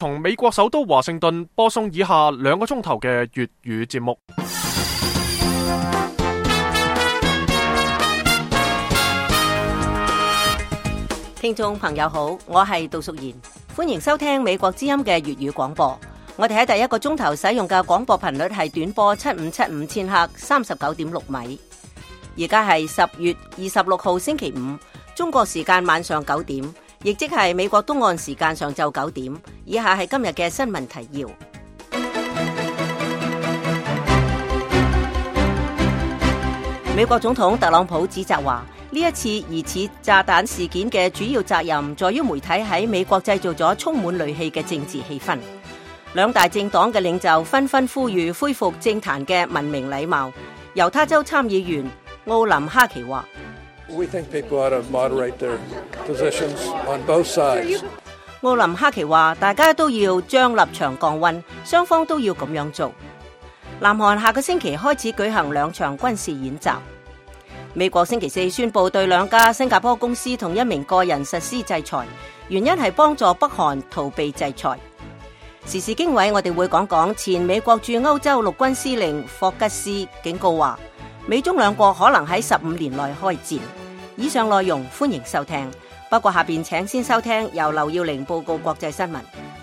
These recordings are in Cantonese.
從美國首都華盛頓播送以下2個鐘頭嘅粵語節目。 聽眾朋友好，我係杜淑賢，歡迎收聽美國之音嘅粵語廣播。我哋喺第1個鐘頭使用嘅廣播頻率係短波7575千赫39.6米。而家係10月26號星期五，中國時間晚上9點，亦即係美國東岸時間上晝9點。以下係今日嘅新聞提要。美國總統特朗普指責話，呢一次疑似炸彈事件嘅主要責任在於媒體喺美國製造咗充滿戾氣嘅政治氣氛。兩大政黨嘅領袖紛紛呼籲恢復政壇嘅文明禮貌。猶他州參議員奧林哈奇話，奧林哈奇話，大家都要將立場降溫，雙方都要咁樣做。南韓下個星期開始舉行2場軍事演習。美國星期4宣布對2家新加坡公司同1名個人實施制裁，原因係幫助北韓逃避制裁。時事經緯，我哋會講講前美國駐歐洲陸軍司令霍吉斯警告話，美中2國可能喺15年內開戰。以上內容歡迎收聽，不過下邊請先收聽由劉耀玲報告國際新聞。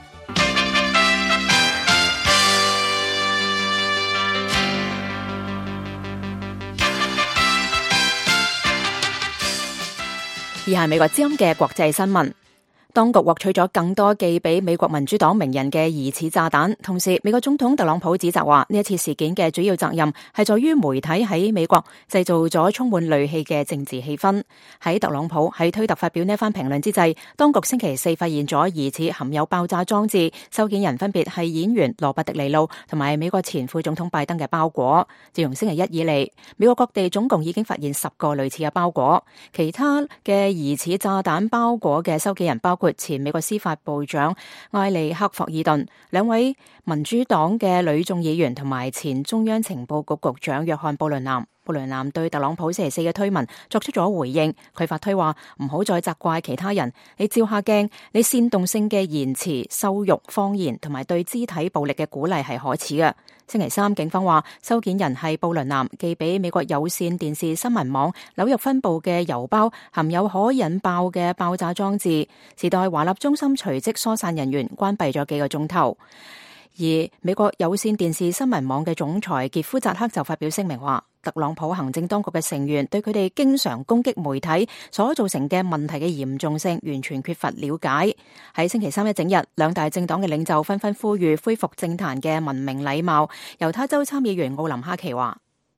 以下係美國之音嘅國際新聞。當局獲取咗更多寄俾美國民主黨名人嘅疑似炸彈，同時美國總統特朗普指責話，呢一次事件嘅主要責任係在於媒體喺美國製造咗充滿戾氣嘅政治氣氛。喺特朗普喺推特發表呢一番評論之際，當局星期4發現咗疑似含有爆炸裝置，收件人分別係演員羅伯特尼路同埋美國前副總統拜登嘅包裹。自從星期1以嚟，美國各地總共已經發現10個類似嘅包裹。其他嘅疑似炸彈包裹嘅收件人包括前美國司法部長艾利克霍爾頓、2位民主黨嘅女眾議員同埋前中央情報局局長約翰布倫南。布倫南對特朗普星期4嘅推文作出咗回應，佢發推話唔好再責怪其他人，你照下鏡，你煽動性嘅言辭、羞辱、謊言同埋對肢體暴力嘅鼓勵係可恥嘅。星期3警方話收件人係布倫南寄俾美國有線電視新聞網紐約分部嘅郵包含有可引爆嘅爆炸裝置。時代華納中心隨即疏散人員，關閉咗幾個鐘頭。而美國有線電視新聞網嘅總裁傑夫扎克就發表聲明話，特朗普行政當局嘅成員對佢哋經常攻擊媒體所造成嘅問題嘅嚴重性完全缺乏了解。喺星期3一整日，2大政黨嘅領袖紛紛呼籲恢復政壇嘅文明禮貌。猶他州參議員奧林哈奇話，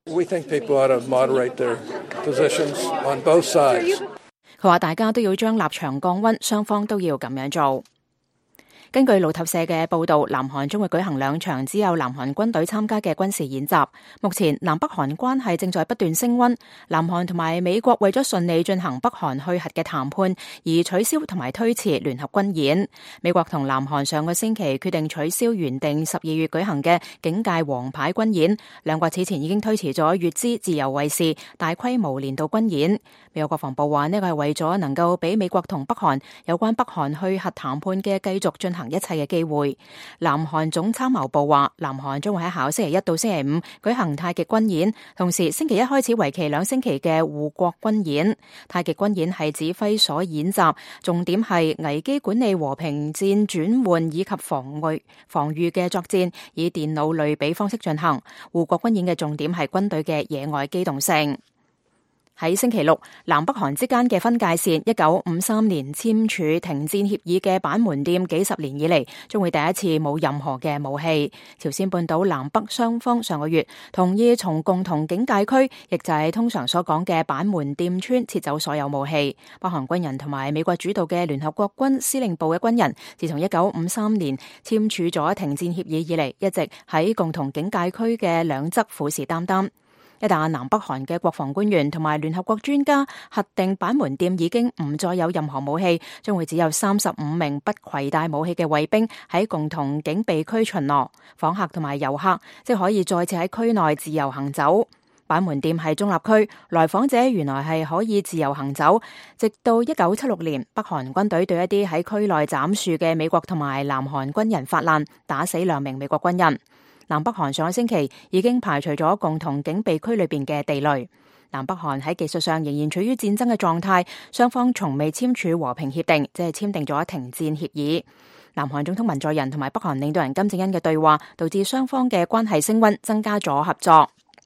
佢話大家都要將立場降溫，雙方都要咁樣做。根據路透社嘅報道，南韓將會舉行2場只有南韓軍隊參加嘅軍事演習。目前南北韓關係正在不斷升溫，南韓同埋美國為咗順利進行北韓去核嘅談判而取消同埋推遲聯合軍演。美國同南韓上個星期決定取消原定12月舉行嘅警戒王牌軍演，2國此前已經推遲咗乙支自由衛士大規模年度軍演。美國國防部話呢個係為咗能夠俾美國同北韓有關北韓去核談判嘅繼續進行一切嘅機會。南韓總參謀部話，南韓將會喺下星期1到星期5舉行太極軍演，同時星期1開始為期2星期嘅護國軍演。太極軍演係指揮所演習，重點係危機管理、和平戰轉換以及防禦嘅作戰，以電腦類比方式進行。護國軍演嘅重點係軍隊嘅野外機動性。喺星期6，南北韓之間嘅分界線1953年簽署停戰協議嘅板門店幾十年以嚟，將會第一次冇任何嘅武器。朝鮮半島南北雙方上個月同意從共同警戒區，亦就係通常所講嘅板門店村撤走所有武器。北韓軍人同埋美國主導嘅聯合國軍司令部嘅軍人，自從1953年簽署咗停戰協議以嚟，一直喺共同警戒區嘅兩側虎視眈眈。一旦南北韓嘅國防官員同埋聯合國專家核定板門店已經唔再有任何武器，將會只有35名不攜帶武器嘅衛兵喺共同警備區巡邏，訪客同埋遊客即可以再次喺區內自由行走。 板門店係中立區，來訪者原來係可以自由行走。直到1976年，北韓軍隊對一啲喺區內斬樹嘅美國同埋南韓軍人發難，打死2名美國軍人。南北韓上個星期已經排除咗共同警備區裏邊嘅地雷。南北韓喺技術上仍然處於戰爭嘅狀態，雙方從未簽署和平協定，即係簽訂咗停戰協議。南韓總統文在寅同埋北韓領導人金正恩嘅對話，導致雙方嘅關係升溫，增加咗合作。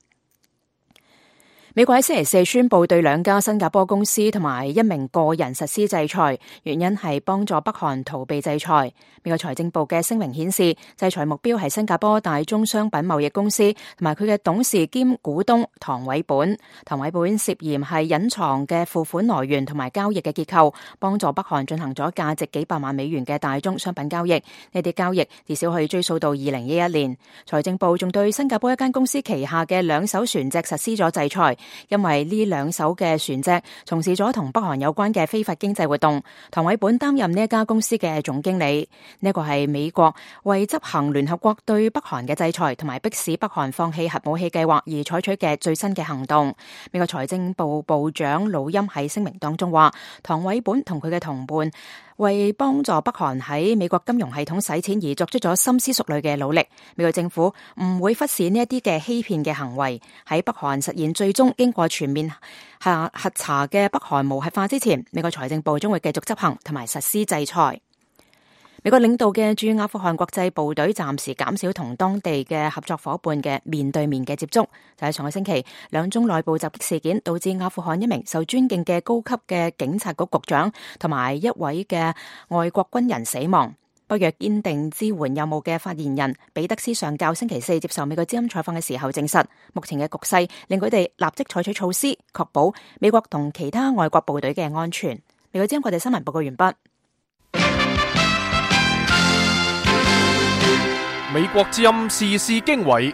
美國喺星期四宣布對2家新加坡公司同埋1名個人實施制裁，原因係幫助北韓逃避制裁。美國財政部嘅聲明顯示，制裁目標係新加坡大宗商品貿易公司同埋佢嘅董事兼股東唐偉本。唐偉本涉嫌係隱藏嘅付款來源同埋交易嘅結構，幫助北韓進行咗價值幾百萬美元嘅大宗商品交易。呢啲交易至少可以追溯到2011年。財政部仲對新加坡一間公司旗下嘅2艘船隻實施咗制裁。因為呢2艘嘅船隻從事咗同北韓有關嘅非法經濟活動，唐偉本擔任呢一家公司嘅總經理。呢個係美國為執行聯合國對北韓嘅制裁，同埋迫使北韓放棄核武器計劃而採取嘅最新嘅行動。美國財政部部長魯欽喺聲明當中話，唐偉本同佢嘅同伴為幫助北韓喺美國金融系統洗錢而作出咗深思熟慮嘅努力。美國政府唔會忽視呢一啲嘅欺騙嘅行為。喺北韓實現最終經過全面核查嘅北韓無核化之前，美國財政部將會繼續執行同埋實施制裁。美國領導嘅駐阿富汗國際部隊暫時減少同當地嘅合作夥伴嘅面對面嘅接觸。就喺上個星期，2宗內部襲擊事件導致阿富汗1名受尊敬嘅高級嘅警察局局長同埋1位嘅外國軍人死亡。北約堅定支援任務嘅發言人彼得斯上校星期四接受美國之音採訪嘅時候證實，目前嘅局勢令佢哋立即採取措施，確保美國同其他外國部隊嘅安全。美國之音國際新聞報告完畢。 美國之音時事經緯，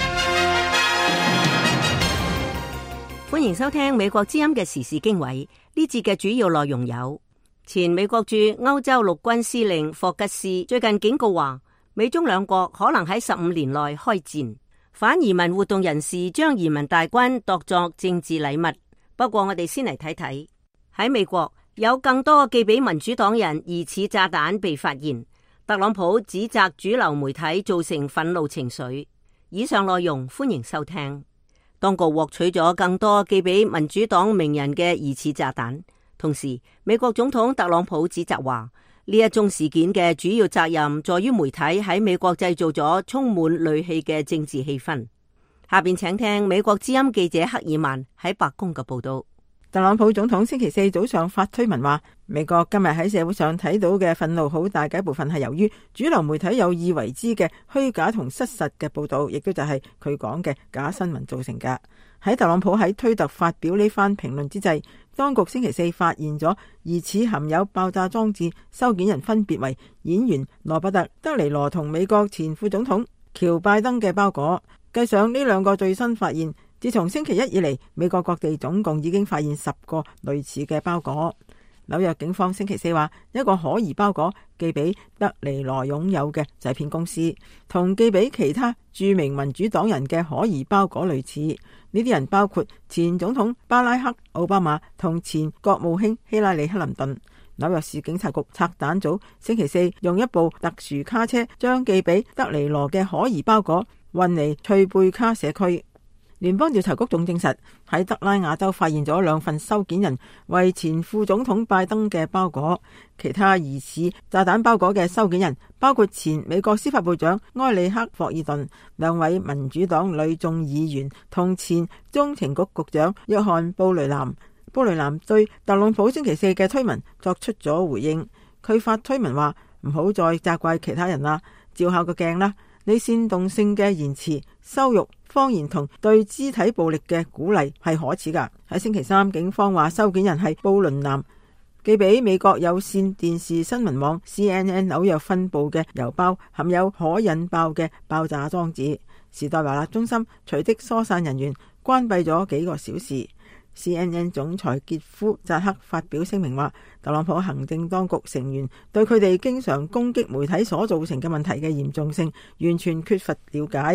歡迎收聽美國之音嘅時事經緯。呢節嘅主要內容有：前美國駐歐洲陸軍司令霍吉斯最近警告話，美中2國可能喺15年內開戰。反移民活動人士將移民大軍當作政治禮物。不過我哋先嚟睇睇，喺美國有更多寄俾民主黨人疑似炸彈被發現。特朗普指責主流媒體造成憤怒情緒。以上內容歡迎收聽。當局獲取咗更多寄俾民主黨名人嘅疑似炸彈，同時美國總統特朗普指責話，呢一宗事件嘅主要責任在於媒體喺美國製造咗充滿戾氣嘅政治氣氛。下邊請聽美國之音記者克爾曼喺白宮嘅報道。 特朗普總統星期四早上發推文話，美國今日喺社會上睇到嘅憤怒好大嘅一部分係由於主流媒體有意為之嘅虛假同失實嘅報道，亦都就係佢講嘅假新聞造成嘅。喺特朗普喺推特發表呢番評論之際，當局星期四發現咗疑似含有爆炸裝置收件人分別為演員羅伯特·德尼羅同美國前副總統喬拜登嘅包裹。計上呢2個最新發現，自從星期一以嚟，美國各地總共已經發現10個類似嘅包裹。紐約警方星期四話，一個可疑包裹寄俾德尼羅擁有嘅製片公司，同寄俾其他著名民主黨人嘅可疑包裹類似。呢啲人包括前總統巴拉克·奧巴馬同前國務卿希拉里·克林頓。紐約市警察局拆彈組星期四用一部特殊卡車將寄俾德尼羅嘅可疑包裹運嚟翠貝卡社區。聯邦調查局仲證實喺德拉瓦州發現咗2份收件人為前副總統拜登嘅包裹。其他疑似炸彈包裹嘅收件人包括前美國司法部長埃里克·霍爾頓、2位民主黨女眾議員同前中情局局長約翰·布雷南。布雷南對特朗普星期四嘅推文作出咗回應，佢發推文話，唔好再責怪其他人啦，照下個鏡啦，你煽動性嘅言辭、羞辱、謊言同對肢體暴力嘅鼓勵係可恥噶。喺星期三，警方話收件人係布倫南，寄俾美國有線電視新聞網 CNN 紐約分部嘅郵包含有可引爆嘅爆炸裝置。時代華納中心隨即疏散人員，關閉咗幾個小時。CNN 總裁傑夫扎克發表聲明話，特朗普行政當局成員對佢哋經常攻擊媒體所造成嘅問題嘅嚴重性完全缺乏了解。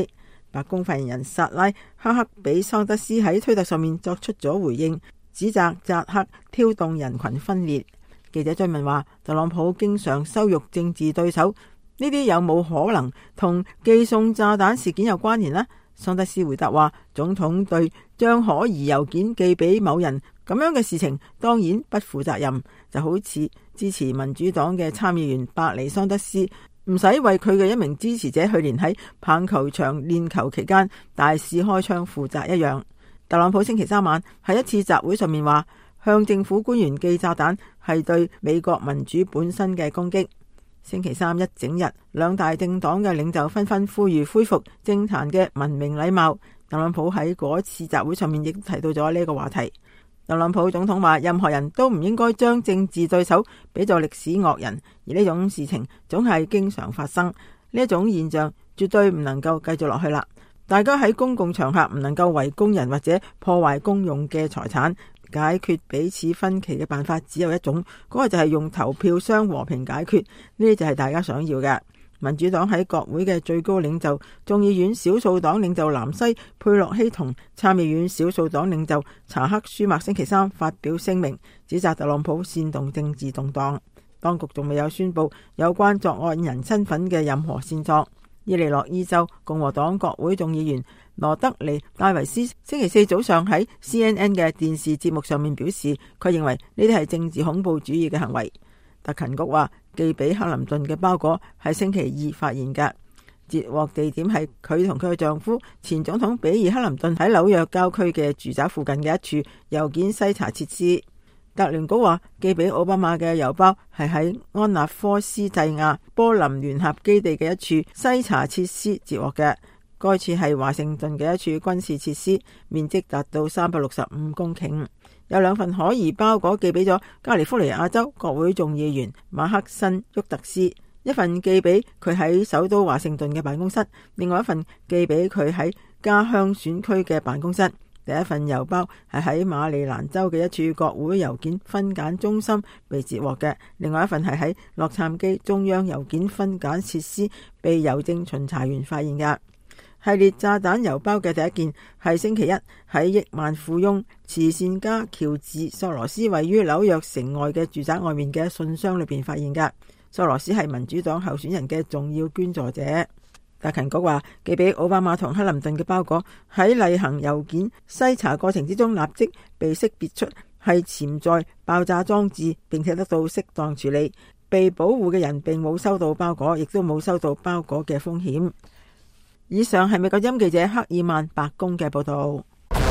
白宮發言人薩拉哈克比桑德斯喺推特上面作出咗回應，指責扎克挑動人群分裂。記者追問話，特朗普經常羞辱政治對手，呢啲有冇可能同寄送炸彈事件有關聯呢？桑德斯回答話，總統對將可疑郵件寄俾某人咁樣嘅事情當然不負責任，就好似支持民主黨嘅參議員伯尼桑德斯唔使為佢嘅一名支持者去年喺棒球場練球期間大肆開槍負責一樣。特朗普星期三晚喺一次集會上面話，向政府官員寄炸彈係對美國民主本身嘅攻擊。星期三一整日，兩大政黨嘅領袖紛紛呼籲恢復政壇嘅文明禮貌。特朗普喺嗰次集會上面亦提到咗呢個話題。特朗普總統話，任何人都唔應該將政治對手比作歷史惡人，而呢種事情總係經常發生，呢一種現象絕對唔能夠繼續落去啦。大家喺公共場合唔能夠圍攻人或者破壞公用嘅財產。解決彼此分歧嘅辦法只有一種，嗰個就係用投票箱和平解決，呢啲就係大家想要嘅。民主黨喺國會嘅最高領袖眾議院少數黨領袖南西佩洛西同參議院少數黨領袖查克舒默星期三發表聲明，指責特朗普煽動政治動盪。當局仲未有宣布有關作案人身份嘅任何線索。伊利諾伊州共和黨國會眾議員羅德尼戴維斯星期四早上喺 CNN 嘅電視節目上面表示，佢認為呢啲係政治恐怖主義嘅行為。特勤局話，寄俾克林頓嘅包裹係星期二發現嘅，截獲地點係佢同佢嘅丈夫前總統比爾克林頓喺紐約郊區嘅住宅附近嘅一處郵件篩查設施。特聯局話，寄俾奧巴馬嘅郵包係喺安納科斯蒂亞波林聯合基地嘅一處篩查設施截獲嘅。該處係華盛頓嘅一處軍事設施，面積達到365公頃。有兩份可疑包裹寄俾咗加利福尼亞州國會眾議員馬克辛沃特斯，一份寄俾佢喺首都華盛頓嘅辦公室，另外一份寄俾佢喺家鄉選區嘅辦公室。第一份郵包係喺馬里蘭州嘅一處國會郵件分揀中心被截獲嘅，另外一份係喺洛杉磯中央郵件分揀設施被郵政巡查員發現嘅。系列炸彈郵包嘅第一件係星期一喺億萬富翁慈善家喬治索羅斯位於紐約城外嘅住宅外面嘅信箱裏邊發現嘅。索羅斯係民主黨候選人嘅重要捐助者。特勤局話，寄俾奧巴馬同克林頓嘅包裹喺例行郵件篩查過程之中立即被識別出係潛在爆炸裝置，並且得到適當處理。被保護嘅人並冇收到包裹，亦都冇收到包裹嘅風險。以上係美國之音記者克爾曼白宮嘅報道。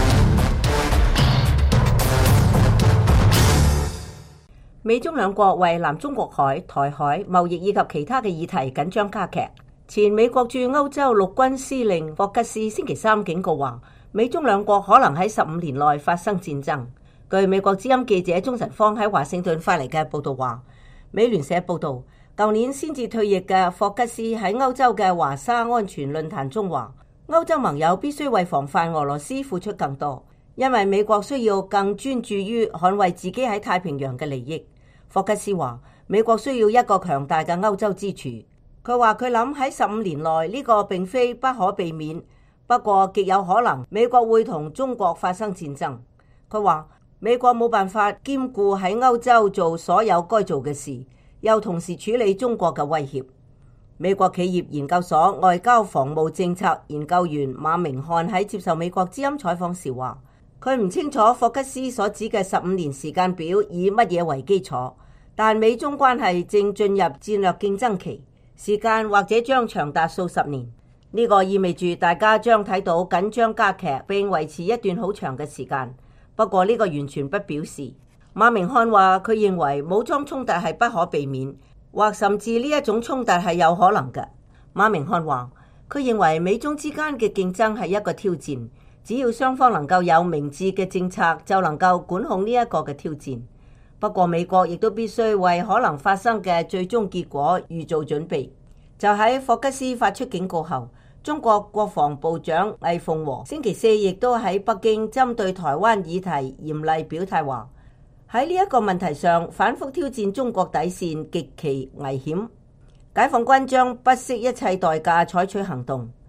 美中兩國為南中國海、台海貿易以及其他嘅議題緊張加劇。前美國駐歐洲陸軍司令霍吉斯星期三警告話，美中兩國可能喺15年內發生戰爭。據美國之音記者鍾晨芳喺華盛頓發嚟嘅報道話，美聯社報道，舊年先至退役嘅霍吉斯喺歐洲嘅華沙安全論壇中話，歐洲盟友必須為防範俄羅斯付出更多，因為美國需要更專注於捍衛自己喺太平洋嘅利益。霍吉斯話，美國需要一個強大嘅歐洲支柱。佢話佢諗喺15年內呢個並非不可避免，不過極有可能美國會同中國發生戰爭。佢話美國冇辦法兼顧喺歐洲做所有該做嘅事，又同時處理中國嘅威脅。美國企業研究所外交防務政策研究員馬明漢喺接受美國之音採訪時話，佢唔清楚霍吉斯所指嘅15年時間表以乜嘢為基礎，但美中關係正進入戰略競爭期。時間或者將長達數十年，呢個意味住大家將睇到緊張加劇並維持一段好長嘅時間。不過呢個完全不表示，馬明漢話佢認為武裝衝突係不可避免，或甚至呢一種衝突係有可能嘅。馬明漢話佢認為美中之間嘅競爭係一個挑戰，只要雙方能夠有明智嘅政策，就能夠管控呢一個嘅挑戰。不過美國亦都必須為可能發生嘅最終結果預做準備。就喺霍吉斯發出警告後，中國國防部長魏鳳和星期四亦都喺北京針對台灣議題嚴厲表態，話喺呢一個問題上反覆挑戰中國底線極其危險，解放軍將不惜一切代價採取行動。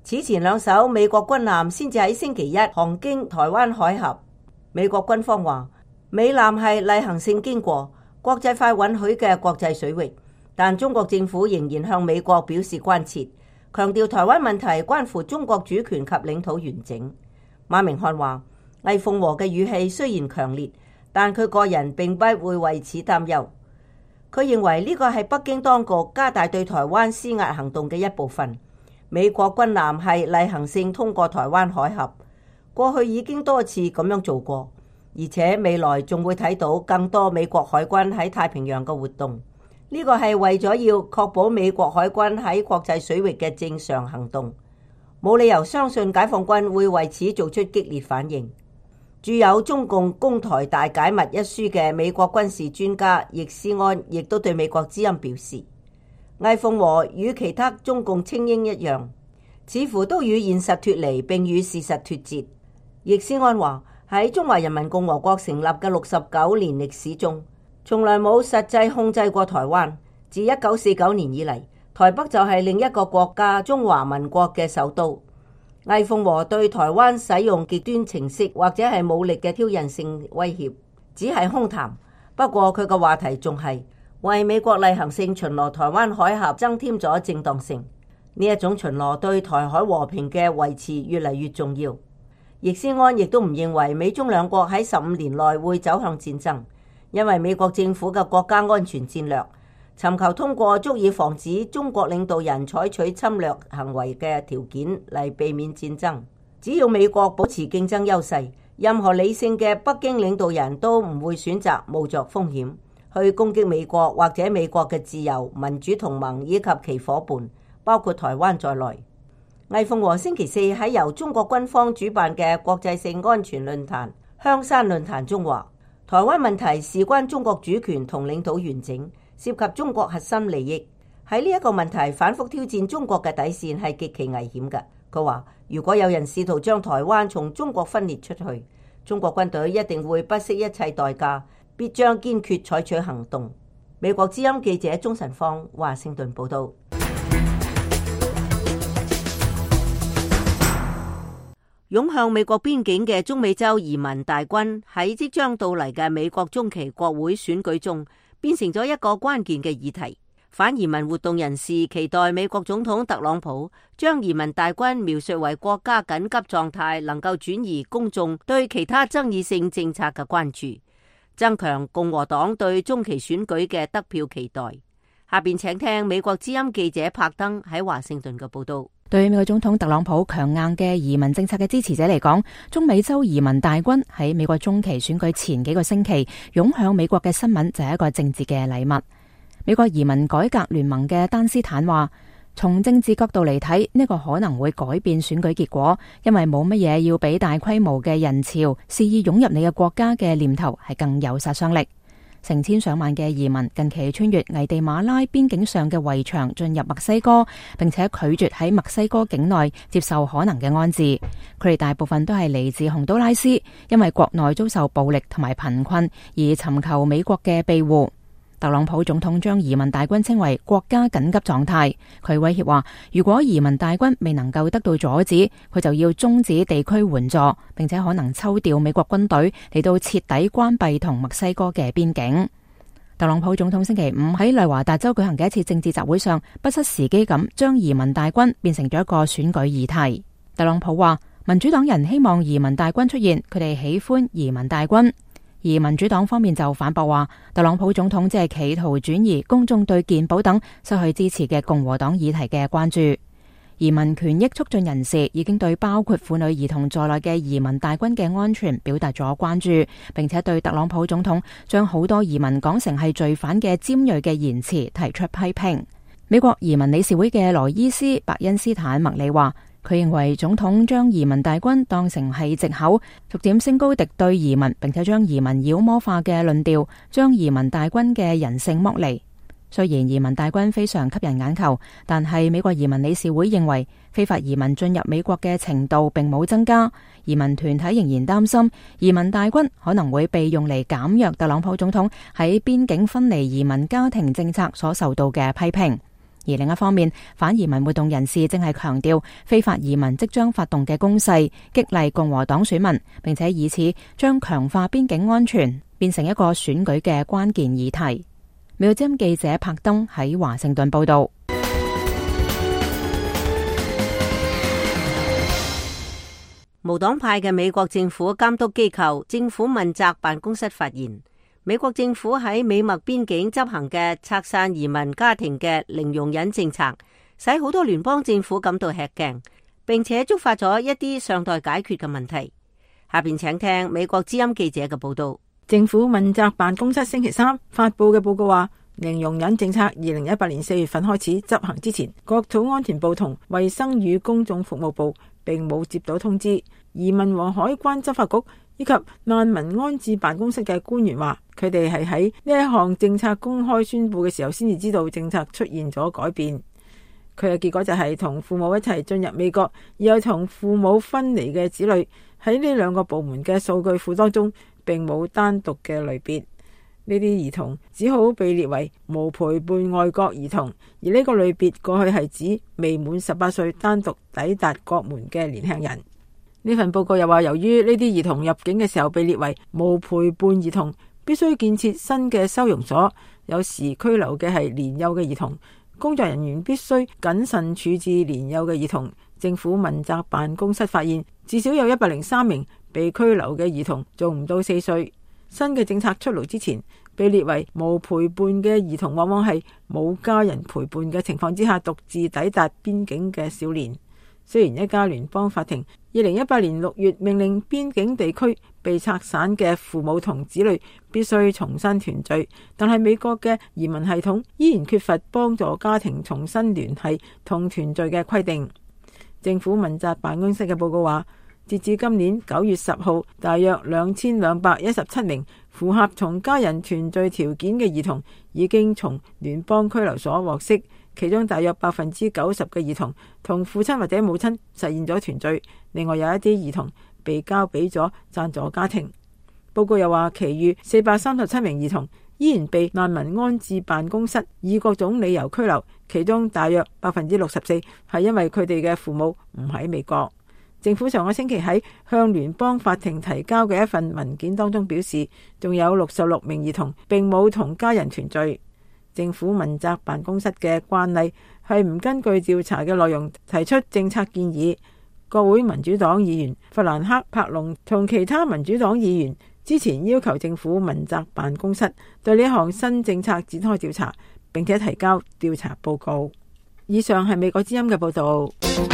此前兩艘美國軍艦先至喺星期一航經台灣海峽。美國軍方話，美艦係例行性經過國際法允許嘅國際水域，但中國政府仍然向美國表示關切，強調台灣問題關乎中國主權及領土完整。馬明漢話，魏鳳和嘅語氣雖然強烈，但佢個人並不會為此擔憂。佢認為呢個係北京當局加大對台灣施壓行動嘅一部分。美國軍艦係例行性通過台灣海峽，過去已經多次咁樣做過，而且未來仲會睇到更多美國海軍喺太平洋嘅活動。呢個係為咗要確保美國海軍喺國際水域嘅正常行動，冇理由相信解放軍會為此做出激烈反應。著有《中共攻台大解密》一書嘅美國軍事專家易思安亦都對美國之音表示，魏鳳和與其他中共精英一樣，似乎都與現實脫離並與事實脫節。易思安話，喺中華人民共和國成立嘅69年歷史中，從來冇實際控制過台灣。自1949年以嚟，台北就係另一個國家中華民國嘅首都。魏鳳和對台灣使用極端程式或者係武力嘅挑釁性威脅，只係空談。不過佢個話題仲係為美國例行性巡邏台灣海峽增添咗正當性。呢一種巡邏對台海和平嘅維持越嚟越重要。易思安亦都唔認為美中兩國喺15年內會走向戰爭，因為美國政府嘅國家安全戰略尋求通過足以防止中國領導人採取侵略行為嘅條件嚟避免戰爭。只要美國保持競爭優勢，任何理性嘅北京領導人都唔會選擇冒着風險去攻擊美國或者美國嘅自由民主同盟以及其夥伴，包括台灣在內。魏鳳和星期四喺由中國軍方主辦嘅國際性安全論壇香山論壇中話，台灣問題事關中國主權同領土完整，涉及中國核心利益。喺呢一個問題反覆挑戰中國嘅底線係極其危險嘅。佢話，如果有人試圖將台灣從中國分裂出去，中國軍隊一定會不惜一切代價，必將堅決採取行動。美國之音記者鍾晨芳華盛頓報道。湧向美國邊境嘅中美洲移民大軍喺即將到嚟嘅美國中期國會選舉中，變成咗一個關鍵嘅議題。反移民活動人士期待美國總統特朗普將移民大軍描述為國家緊急狀態，能夠轉移公眾對其他爭議性政策嘅關注，增強共和黨對中期選舉嘅得票期待。下邊請聽美國之音記者柏登喺華盛頓嘅報道。 對美國總統特朗普強硬嘅移民政策嘅支持者嚟講，中美洲移民大軍喺美國中期選舉前幾個星期湧向美國嘅新聞就係一個政治嘅禮物。美國移民改革聯盟嘅丹斯坦話，從政治角度嚟睇，呢個可能會改變選舉結果，因為冇乜嘢要比大規模嘅人潮肆意湧入你嘅國家嘅念頭係更有殺傷力。成千上萬嘅移民近期穿越危地馬拉邊境上嘅圍牆進入墨西哥，並且拒絕喺墨西哥境內接受可能嘅安置。佢哋大部分都係嚟自洪都拉斯，因為國內遭受暴力同埋貧困而尋求美國嘅庇護。特朗普總統將移民大軍稱為國家緊急狀態，佢威脅話，如果移民大軍未能夠得到阻止，佢就要終止地區援助，並且可能抽調美國軍隊嚟到徹底關閉同墨西哥嘅邊境。特朗普總統星期五喺內華達州舉行嘅一次政治集會上，不失時機咁將移民大軍變成咗一個選舉議題。特朗普話，民主黨人希望移民大軍出現，佢哋喜歡移民大軍。而民主黨方面就反駁話，特朗普總統只係企圖轉移公眾對健保等失去支持嘅共和黨議題嘅關注。移民權益促進人士已經對包括婦女兒童在內嘅移民大軍嘅安全表達咗關注，並且對特朗普總統將好多移民講成係罪犯嘅尖銳嘅言辭提出批評。美國移民理事會嘅羅伊斯白恩斯坦麥里話，佢認為總統將移民大軍當成係藉口，逐漸升高敵對移民，並且將移民妖魔化嘅論調，將移民大軍嘅人性剝離。雖然移民大軍非常吸引眼球，但係美國移民理事會認為非法移民進入美國嘅程度並冇增加。移民團體仍然擔心移民大軍可能會被用嚟減弱特朗普總統喺邊境分離移民家庭政策所受到嘅批評。 而另一方面，反移民活動人士正係強調非法移民即將發動嘅攻勢，激勵共和黨選民，並且以此將強化邊境安全變成一個選舉嘅關鍵議題。美國之音記者柏登喺華盛頓報道。 無黨派嘅美國政府監督機構政府問責辦公室發現，美國政府喺美墨邊境執行嘅拆散移民家庭嘅零容忍政策，使好多聯邦政府感到吃驚，並且觸發咗一啲尚待解決嘅問題。下邊請聽美國之音記者嘅報道。 政府問責辦公室星期三發布嘅報告話，零容忍政策2018年4月份開始執行之前，國土安全部同衛生與公眾服務部並冇接到通知。移民和海關執法局以及難民安置辦公室嘅官員話，佢哋係喺呢一項政策公開宣布嘅時候先至知道政策出現咗改變。佢嘅結果就係同父母一齊進入美國而又同父母分離嘅子女喺呢兩個部門嘅數據庫當中並冇單獨嘅類別，呢啲兒童只好被列為無陪伴外國兒童，而呢個類別過去係指未滿18歲單獨抵達國門嘅年輕人。呢份報告又話，由於呢啲兒童入境嘅時候被列為無陪伴兒童，必須建設新嘅收容所，有時拘留嘅係年幼嘅兒童，工作人員必須謹慎處置年幼嘅兒童。政府問責辦公室發現，至少有103名被拘留嘅兒童仲唔到4歲。新嘅政策出爐之前，被列為無陪伴嘅兒童往往係冇家人陪伴嘅情況之下獨自抵達邊境嘅少年。雖然一家聯邦法庭2018年6月命令邊境地區被拆散嘅父母同子女必須重新團聚，但係美國嘅移民系統依然缺乏幫助家庭重新聯繫同團聚嘅規定。政府問責辦公室嘅報告話，截至今年9月10號，大約2217名符合同家人團聚條件嘅兒童已經從聯邦拘留所獲釋，其中大約90%嘅兒童同父親或者母親實現咗團聚，另外有一啲兒童被交俾咗贊助家庭。報告又話，其餘437名兒童依然被難民安置辦公室以各種理由拘留，其中大約64%係因為佢哋嘅父母唔喺美國。政府上個星期喺向聯邦法庭提交嘅一份文件當中表示，仲有66名兒童並冇同家人團聚。政府問責辦公室嘅慣例係唔根據調查嘅內容提出政策建議。國會民主黨議員弗蘭克·柏龍同其他民主黨議員之前要求政府問責辦公室對呢項新政策展開調查，並且提交調查報告。以上係美國之音嘅報道。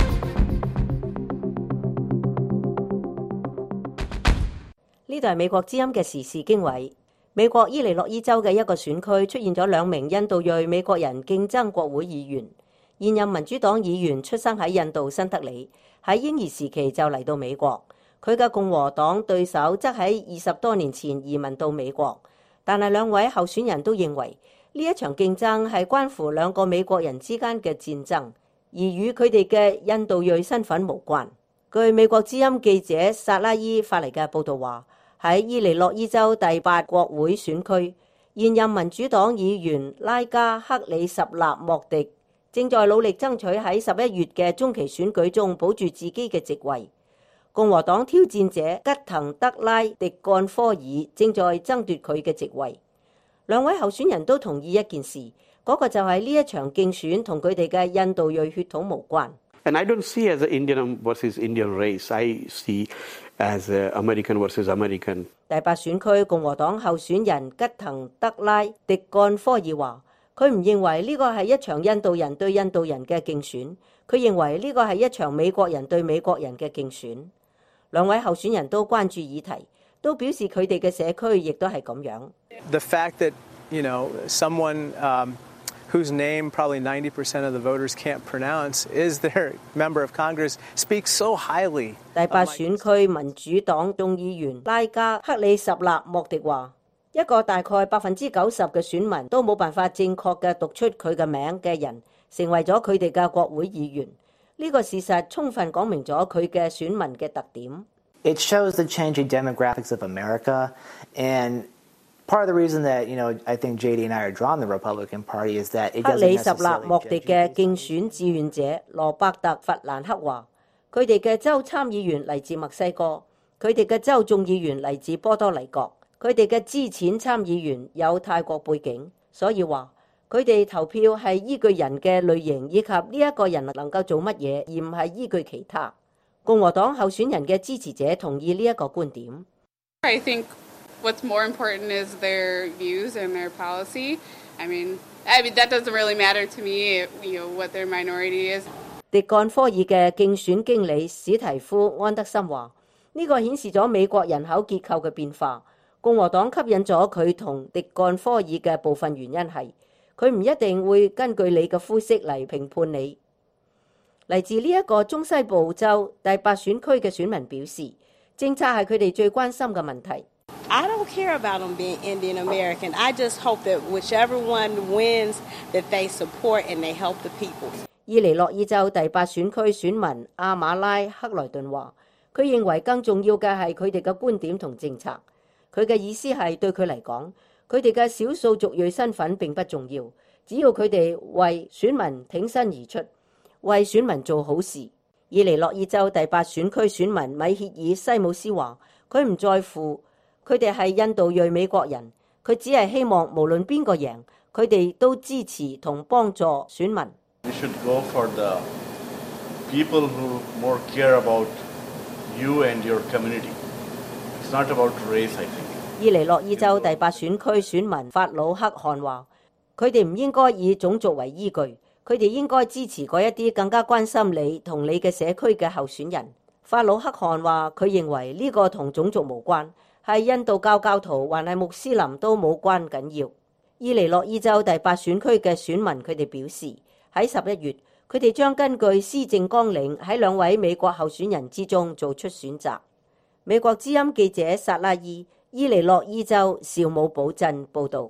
呢度係美國之音嘅時事經緯。美國伊利諾伊州嘅一個選區出現咗2名印度裔美國人競爭國會議員。現任民主黨議員出生喺印度新德里，喺嬰兒時期就嚟到美國。佢嘅共和黨對手則喺20多年前移民到美國。但係2位候選人都認為呢一場競爭係關乎2個美國人之間嘅戰爭，而與佢哋嘅印度裔身份無關。據美國之音記者薩拉伊發嚟嘅報道話，喺伊利諾伊州第8國會選區，現任民主黨議員拉加克里什納莫迪正在努力爭取喺11月嘅中期選舉中保住自己嘅席位。共和黨挑戰者吉滕德拉迪幹科爾正在爭奪佢嘅席位。2位候選人都同意一件事，嗰個就係呢一場競選同佢哋嘅印度裔血統無關。 And I don't see as an Indian versus Indian race. I see as American versus American. 第8選區共和黨候選人吉滕德拉迪幹科爾話，佢唔認為呢個係一場印度人對印度人嘅競選，佢認為呢個係一場美國人對美國人嘅競選。2位候選人都關注議題，都表示佢哋嘅社區亦都係咁樣。 The fact that, someone whose name probably 90% of the voters can't pronounce is their member of Congress speaks so highly. 第8選區民主黨眾議員拉加克里什納莫迪話，一個大概90%嘅選民都冇辦法正確嘅讀出佢嘅名嘅人，成為咗佢哋嘅國會議員。呢個事實充分講明咗佢嘅選民嘅特點。 It shows the changing demographics of America, and Part of the reason that, I think JD and I are drawn to the Republican Party is that it 克 doesn't 里什納 necessarily 莫迪 judge 嘅 you 競 based on 選志願者羅伯特·弗蘭克話，佢哋嘅州參議員嚟自墨西哥，佢哋嘅州眾議員嚟自波多黎各，佢哋嘅資淺參議員有泰國背景，所以話佢哋投票係依據人嘅類型以及呢一個人能夠做乜嘢，而唔係依據其他。共和黨候選人嘅支持者同意呢一個觀點。 I think what's more important is their views and their policy. I mean, that doesn't really matter to me, what their minority is. 迪幹科爾嘅競選經理史提夫安德森話：呢個顯示咗美國人口結構嘅變化。共和黨吸引咗佢同迪幹科爾嘅部分原因係佢唔一定會根據你嘅膚色嚟評判你。嚟自呢一個中西部州第8選區嘅選民表示，政策係佢哋最關心嘅問題。 I don't care about them being Indian American. I just hope that whichever one wins, that they support and they help the people. 伊利諾伊州第8選區選民阿馬拉克萊頓話，佢認為更重要嘅係佢哋嘅觀點同政策。佢嘅意思係對佢嚟講，佢哋嘅少數族裔身份並不重要，只要佢哋為選民挺身而出，為選民做好事。伊利諾伊州第8選區選民米歇爾西姆斯話，佢唔在乎佢哋係印度裔美國人，佢只係希望無論邊個贏，佢哋都支持同幫助選民。 We should go for the people who more care about you and your community. It's not about race, I think. 伊利諾伊州第8選區選民法魯克汗話，佢哋唔應該以種族為依據，佢哋應該支持嗰一啲更加關心你同你嘅社區嘅候選人。法魯克汗話，佢認為呢個同種族無關，係印度教教徒還係穆斯林都冇關緊要。伊利諾伊州第8選區嘅選民佢哋表示，喺11月，佢哋將根據施政綱領喺2位美國候選人之中做出選擇。美國之音記者薩拉伊，伊利諾伊州紹姆堡鎮報導。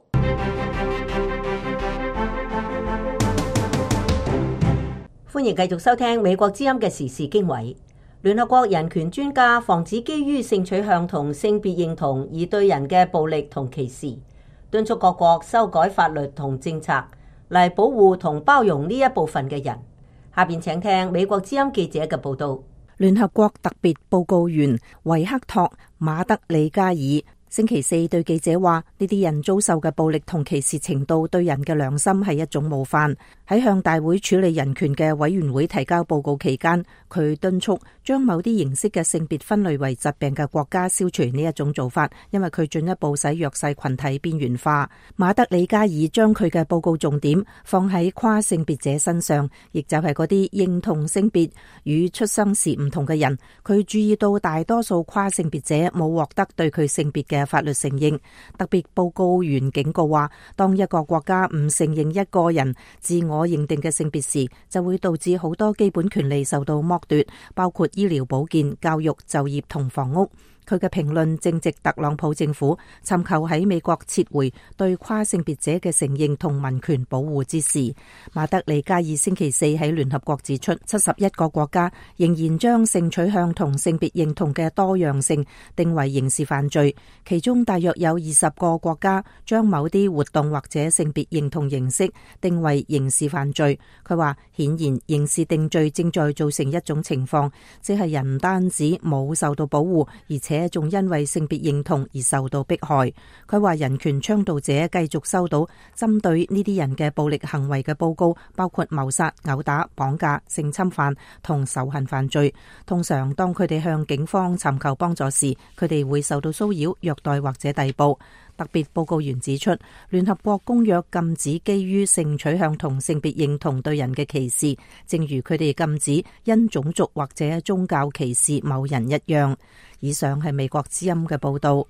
歡迎繼續收聽美國之音嘅時事經緯。聯合國人權專家防止基於性取向同性別認同而對人嘅暴力同歧視，敦促各國修改法律同政策嚟保護同包容呢一部分嘅人。下邊請聽美國之音記者嘅報導。 聯合國特別報告員維克托·馬德里加爾星期四對記者話，呢啲人遭受嘅暴力同歧視程度對人嘅良心係一種冒犯。喺向大會處理人權嘅委員會提交報告期間，佢敦促將某啲形式嘅性別分類為疾病嘅國家消除呢一種做法，因為佢進一步使弱勢群體邊緣化。馬德里加爾將佢嘅報告重點放喺跨性別者身上，亦就係嗰啲認同性別與出生時唔同嘅人。佢注意到大多數跨性別者冇獲得對佢性別嘅法律承認。特別報告員警告話，當一個國家唔承認一個人自我認定嘅性別時，就會導致好多基本權利受到剝奪，包括醫療保健、教育、就業同房屋。佢嘅評論正值特朗普政府尋求喺美國撤回對跨性別者嘅承認同民權保護之時。馬德里加爾星期四喺聯合國指出，71個國家仍然將性取向同性別認同嘅多樣性定為刑事犯罪，其中大約有20個國家將某啲活動或者性別認同形式定為刑事犯罪。佢話，顯然刑事定罪正在造成一種情況，即係人唔單止冇受到保護，而且仲因為性別認同而受到迫害。佢話人權倡導者繼續收到針對呢啲人嘅暴力行為嘅報告，包括謀殺、毆打、綁架、性侵犯同仇恨犯罪。通常當佢哋向警方尋求幫助時，佢哋會受到騷擾、虐待或者逮捕。特別報告員指出，聯合國公約禁止基於性取向同性別認同對人嘅歧視，正如佢哋禁止因種族或者宗教歧視某人一樣。以上係美國之音嘅報道。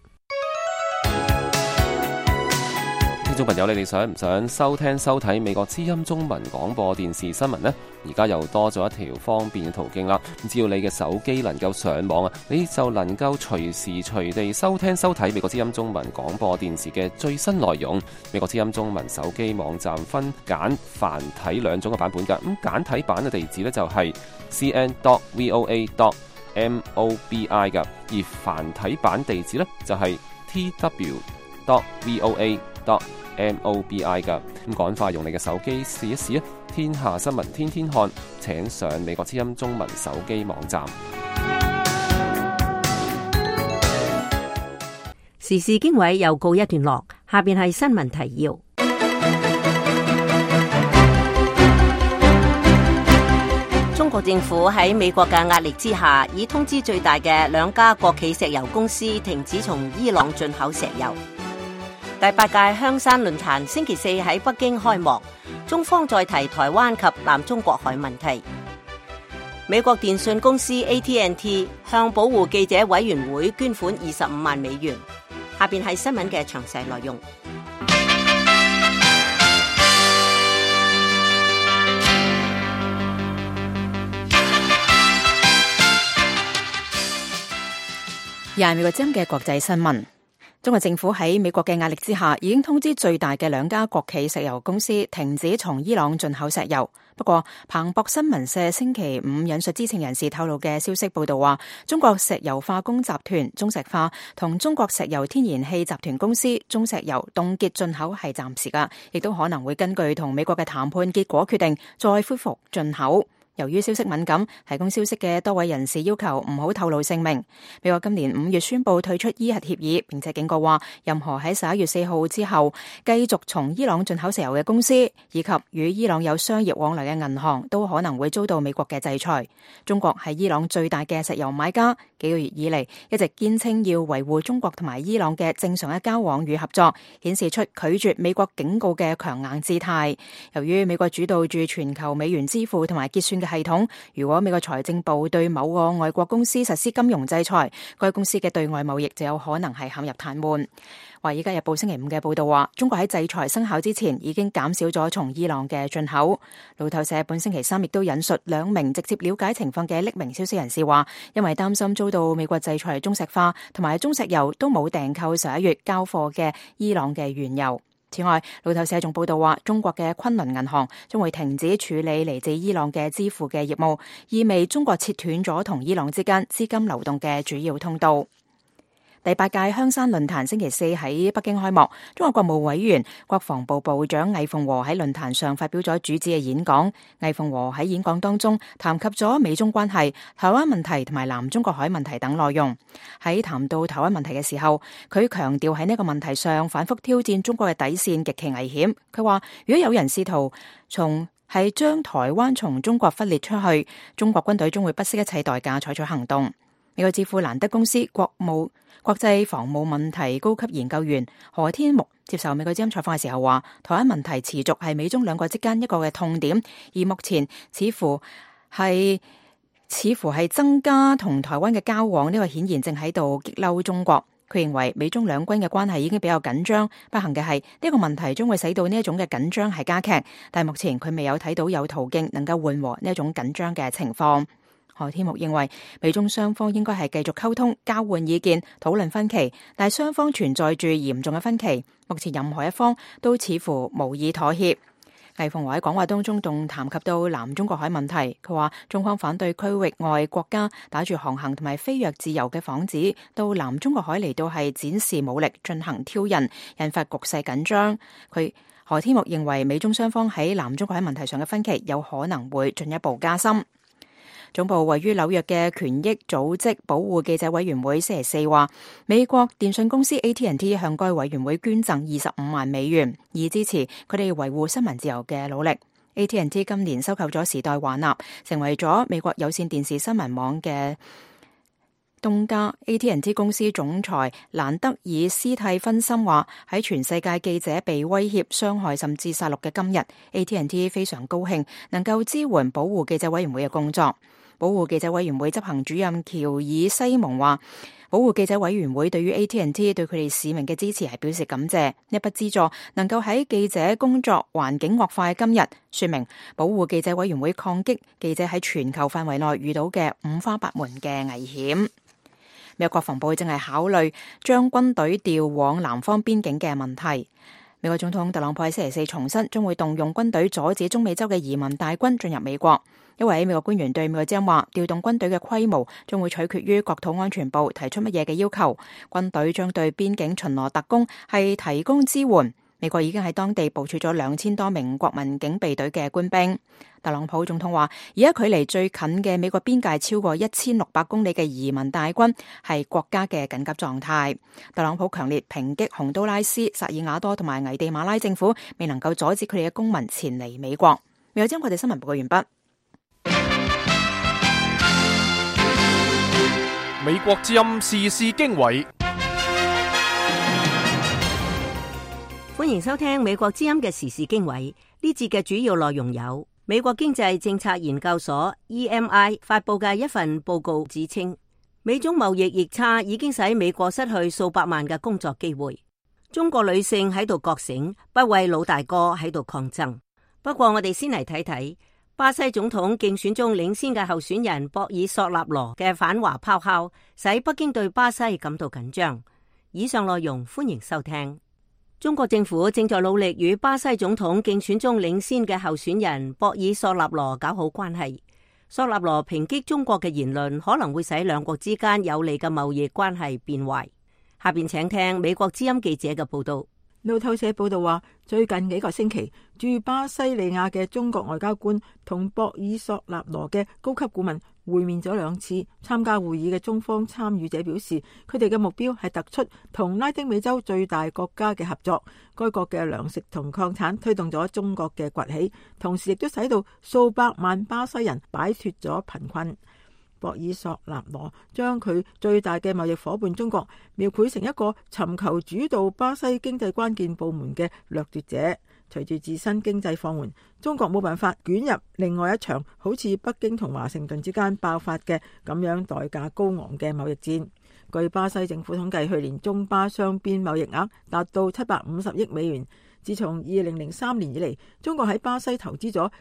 聽眾朋友，你哋想唔想收聽收睇美國之音中文廣播電視新聞呢？而家又多咗一條方便嘅途徑啦！只要你嘅手機能夠上網啊，你就能夠隨時隨地收聽收睇美國之音中文廣播電視嘅最新內容。美國之音中文手機網站分簡繁體兩種嘅版本㗎。咁簡體版嘅地址呢，就係 cn.voa.mobi 㗎，而繁體版地址呢，就係 voa.mobi 噶。咁趕快用你嘅手機試一試啊！天下新聞天天看，請上美國之音中文手機網站。 時事經緯又告一段落，下邊係新聞提要。中國政府喺美國嘅壓力之下，已通知最大嘅兩家國企石油公司停止從伊朗進口石油。第8屆香山論壇星期4喺北京開幕，中方再提台灣及南中國海問題。美國電信公司 AT&T 向保護記者委員會捐款25萬美元。下邊係新聞嘅詳細內容。 又係美國之音嘅國際新聞。中國政府喺美國嘅壓力之下，已經通知最大嘅兩家國企石油公司停止從伊朗進口石油。不過，彭博新聞社星期5引述知情人士透露嘅消息報道話，中國石油化工集團中石化同中國石油天然氣集團公司中石油凍結進口係暫時㗎，亦都可能會根據同美國嘅談判結果決定再恢復進口。由於消息敏感，提供消息嘅多位人士要求唔好透露姓名。美國今年5月宣布退出伊核協議，並且警告話，任何喺11月4號之後繼續從伊朗進口石油嘅公司，以及與伊朗有商業往來嘅銀行，都可能會遭到美國嘅制裁。中國係伊朗最大嘅石油買家，幾個月以嚟一直堅稱要維護中國同埋伊朗嘅正常嘅交往與合作，顯示出拒絕美國警告嘅強硬姿態。由於美國主導住全球美元支付同埋結算嘅系統，如果美國財政部對某個外國公司實施金融制裁，該公司嘅對外貿易就有可能係陷入癱瘓。華爾街日報星期5嘅報道話，中國喺制裁生效之前已經減少咗從伊朗嘅進口。路透社本星期3亦都引述2名直接了解情況嘅匿名消息人士話，因為擔心遭到美國制裁，中石化同埋中石油都冇訂購11月交貨嘅伊朗嘅原油。此外，路透社仲報道話，中國嘅昆侖銀行將會停止處理嚟自伊朗嘅支付嘅業務，意味中國切斷咗同伊朗之間資金流動嘅主要通道。第8屆香山論壇星期4喺北京開幕，中國國務委員、國防部部長魏鳳和喺論壇上發表咗主旨嘅演講。魏鳳和喺演講當中談及咗美中關係、台灣問題同埋南中國海問題等內容。喺談到台灣問題嘅時候，佢強調喺呢個問題上反覆挑戰中國嘅底線極其危險。佢話，如果有人試圖係將台灣從中國分裂出去，中國軍隊將會不惜一切代價採取行動。美國智庫蘭德公司國際防務問題高級研究員何天木接受美國之音採訪嘅時候話，台灣問題持續係美中兩國之間一個嘅痛點，而目前似乎係增加同台灣嘅交往，呢個顯然正喺度激嬲中國。佢認為美中兩軍嘅關係已經比較緊張，不幸嘅係呢個問題將會使到呢一種嘅緊張係加劇，但係目前佢未有睇到有途徑能夠緩和呢一種緊張嘅情況。何天木認為美中雙方應該係繼續溝通、交換意見、討論分歧，但係雙方存在住嚴重嘅分歧，目前任何一方都似乎無意妥協。魏鳳和喺講話當中仲談及到南中國海問題，佢話中方反對區域外國家打住航行同埋飛躍自由嘅幌子到南中國海嚟到係展示武力進行挑釁，引發局勢緊張。何天木認為美中雙方喺南中國海問題上嘅分歧有可能會進一步加深。總部位於紐約嘅權益組織保護記者委員會星期4話，美國電信公司 AT&T 向該委員會捐贈25萬美元，以支持佢哋維護新聞自由嘅努力。AT&T 今年收購咗時代華納，成為咗美國有線電視新聞網嘅東家。AT&T 公司總裁蘭德爾斯蒂芬森話，喺全世界記者被威脅、傷害甚至殺戮嘅今日， AT&T 非常高興能夠支援保護記者委員會嘅工作。保護記者委員會執行主任喬爾西蒙話，保護記者委員會對於 AT&T 對佢哋使命嘅支持係表示感謝。呢筆資助能夠喺記者工作環境惡化嘅今日，說明保護記者委員會抗擊記者喺全球範圍內遇到嘅五花八門嘅危險。美國國防部正係考慮將軍隊調往南方邊境嘅問題。 美國總統特朗普喺星期四重申，將會動用軍隊阻止中美洲嘅移民大軍進入美國。一位美國官員對美國之音話，調動軍隊嘅規模將會取決於國土安全部提出乜嘢嘅要求。軍隊將對邊境巡邏特工係提供支援。美國已經喺當地部署咗2000多名國民警備隊嘅官兵。特朗普總統話，而家距離最近嘅美國邊界超過1600公里嘅移民大軍係國家嘅緊急狀態。特朗普強烈抨擊洪都拉斯、薩爾瓦多同埋危地馬拉政府未能夠阻止佢哋嘅公民前嚟美國。未有將我哋新聞報告完畢。 美國之音時事經緯。 歡迎收聽美國之音嘅時事經緯。呢節嘅主要內容有美國經濟政策研究所 EMI 發佈嘅一份報告指稱，美中貿易逆差已經使美國失去數百萬嘅工作機會。中國女性喺度覺醒，不為老大哥喺度抗爭。不過我哋先嚟睇睇巴西總統競選中領先嘅候選人博爾索納羅嘅反華咆哮，使北京對巴西感到緊張。以上內容歡迎收聽。中國政府正在努力與巴西總統競選中領先嘅候選人博爾索納羅搞好關係。索納羅抨擊中國嘅言論可能會使兩國之間有利嘅貿易關係變壞。下邊請聽美國之音記者嘅報道。 路透社報道話，最近幾個星期，駐巴西利亞嘅中國外交官同博爾索納羅嘅高級顧問會面咗2次。參加會議嘅中方參與者表示，佢哋嘅目標係突出同拉丁美洲最大國家嘅合作。該國嘅糧食同礦產推動咗中國嘅崛起，同時亦都使到數百萬巴西人擺脫咗貧困。博爾索納羅將佢最大嘅貿易夥伴中國描繪成一個尋求主導巴西經濟關鍵部門嘅掠奪者。隨住自身經濟放緩，中國冇辦法捲入另外一場好似北京同華盛頓之間爆發嘅咁樣代價高昂嘅貿易戰。據巴西政府統計，去年中巴雙邊貿易額達到750億美元。自從2003年以嚟，中國喺巴西投資咗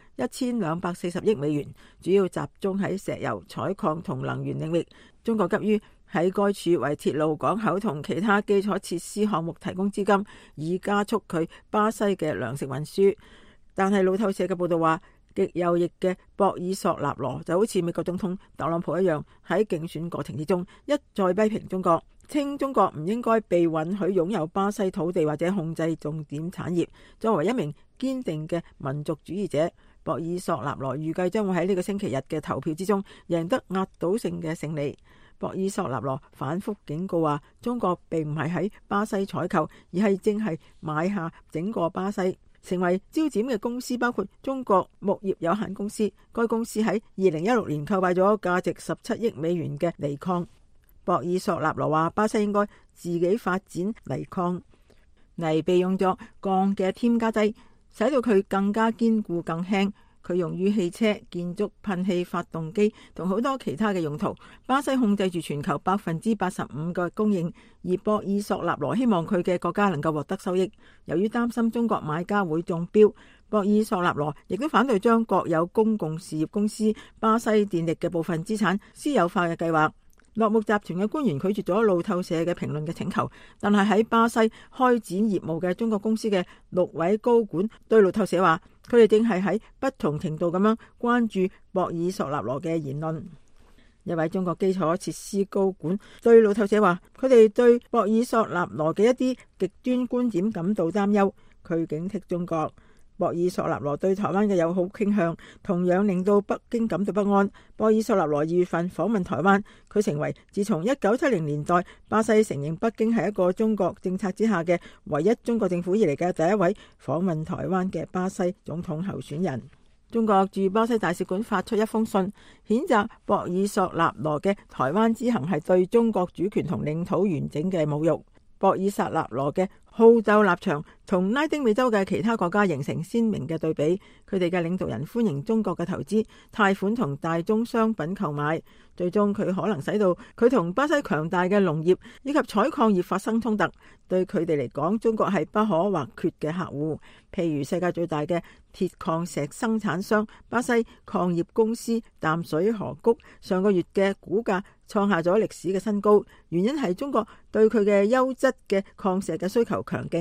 1240億美元，主要集中喺石油、採礦同能源領域。中國急於喺該處為鐵路、港口同其他基礎設施項目提供資金，以加速佢巴西嘅糧食運輸。但係路透社嘅報道話，極右翼嘅博爾索納羅就好似美國總統特朗普一樣，喺競選過程之中一再批評中國，稱中國唔應該被允許擁有巴西土地或者控制重點產業。作為一名堅定嘅民族主義者，博爾索納羅預計將會喺呢個星期日嘅投票之中贏得壓倒性嘅勝利。博爾索納羅反覆警告話，中國並唔係喺巴西採購，而係正係買下整個巴西。成為焦點嘅公司包括中國牧業有限公司，該公司喺2016年購買咗價值17億美元嘅鋰礦。博爾索納羅話，巴西應該自己發展鋰礦，鋰被用作鋼嘅添加劑，使到佢更加堅固更輕。佢用於汽車、建築、噴氣發動機同好多其他嘅用途。巴西控制住全球85%嘅供應，而博爾索納羅希望佢嘅國家能夠獲得收益。由於擔心中國買家會中標，博爾索納羅亦都反對將國有公共事業公司巴西電力嘅部分資產私有化嘅計劃。洛木集團嘅官員拒絕咗路透社嘅評論嘅請求，但係喺巴西開展業務嘅中國公司嘅6位高管對路透社話，佢哋正係喺不同程度咁樣關注博爾索納羅嘅言論。一位中國基礎設施高管對路透社話，佢哋對博爾索納羅嘅一啲極端觀點感到擔憂，佢警惕中國。博爾索納羅對台灣嘅友好傾向同樣令到北京感到不安。博爾索納羅2月份訪問台灣，佢成為自從1970年代巴西承認北京係一個中國政策之下嘅唯一中國政府以嚟嘅第一位訪問台灣嘅巴西總統候選人。中國駐巴西大使館發出一封信，譴責博爾索納羅嘅台灣之行係對中國主權同領土完整嘅侮辱。博爾索納羅嘅好鬥立場同拉丁美洲嘅其他國家形成鮮明嘅對比，佢哋嘅領導人歡迎中國嘅投資、貸款同大宗商品購買，最終佢可能使到佢同巴西強大嘅農業以及採礦業發生衝突。對佢哋嚟講，中國係不可或缺嘅客戶，譬如世界最大嘅鐵礦石生產商巴西礦業公司淡水河谷上個月嘅股價創下咗歷史嘅新高，原因係中國對佢嘅優質嘅礦石嘅需求強勁。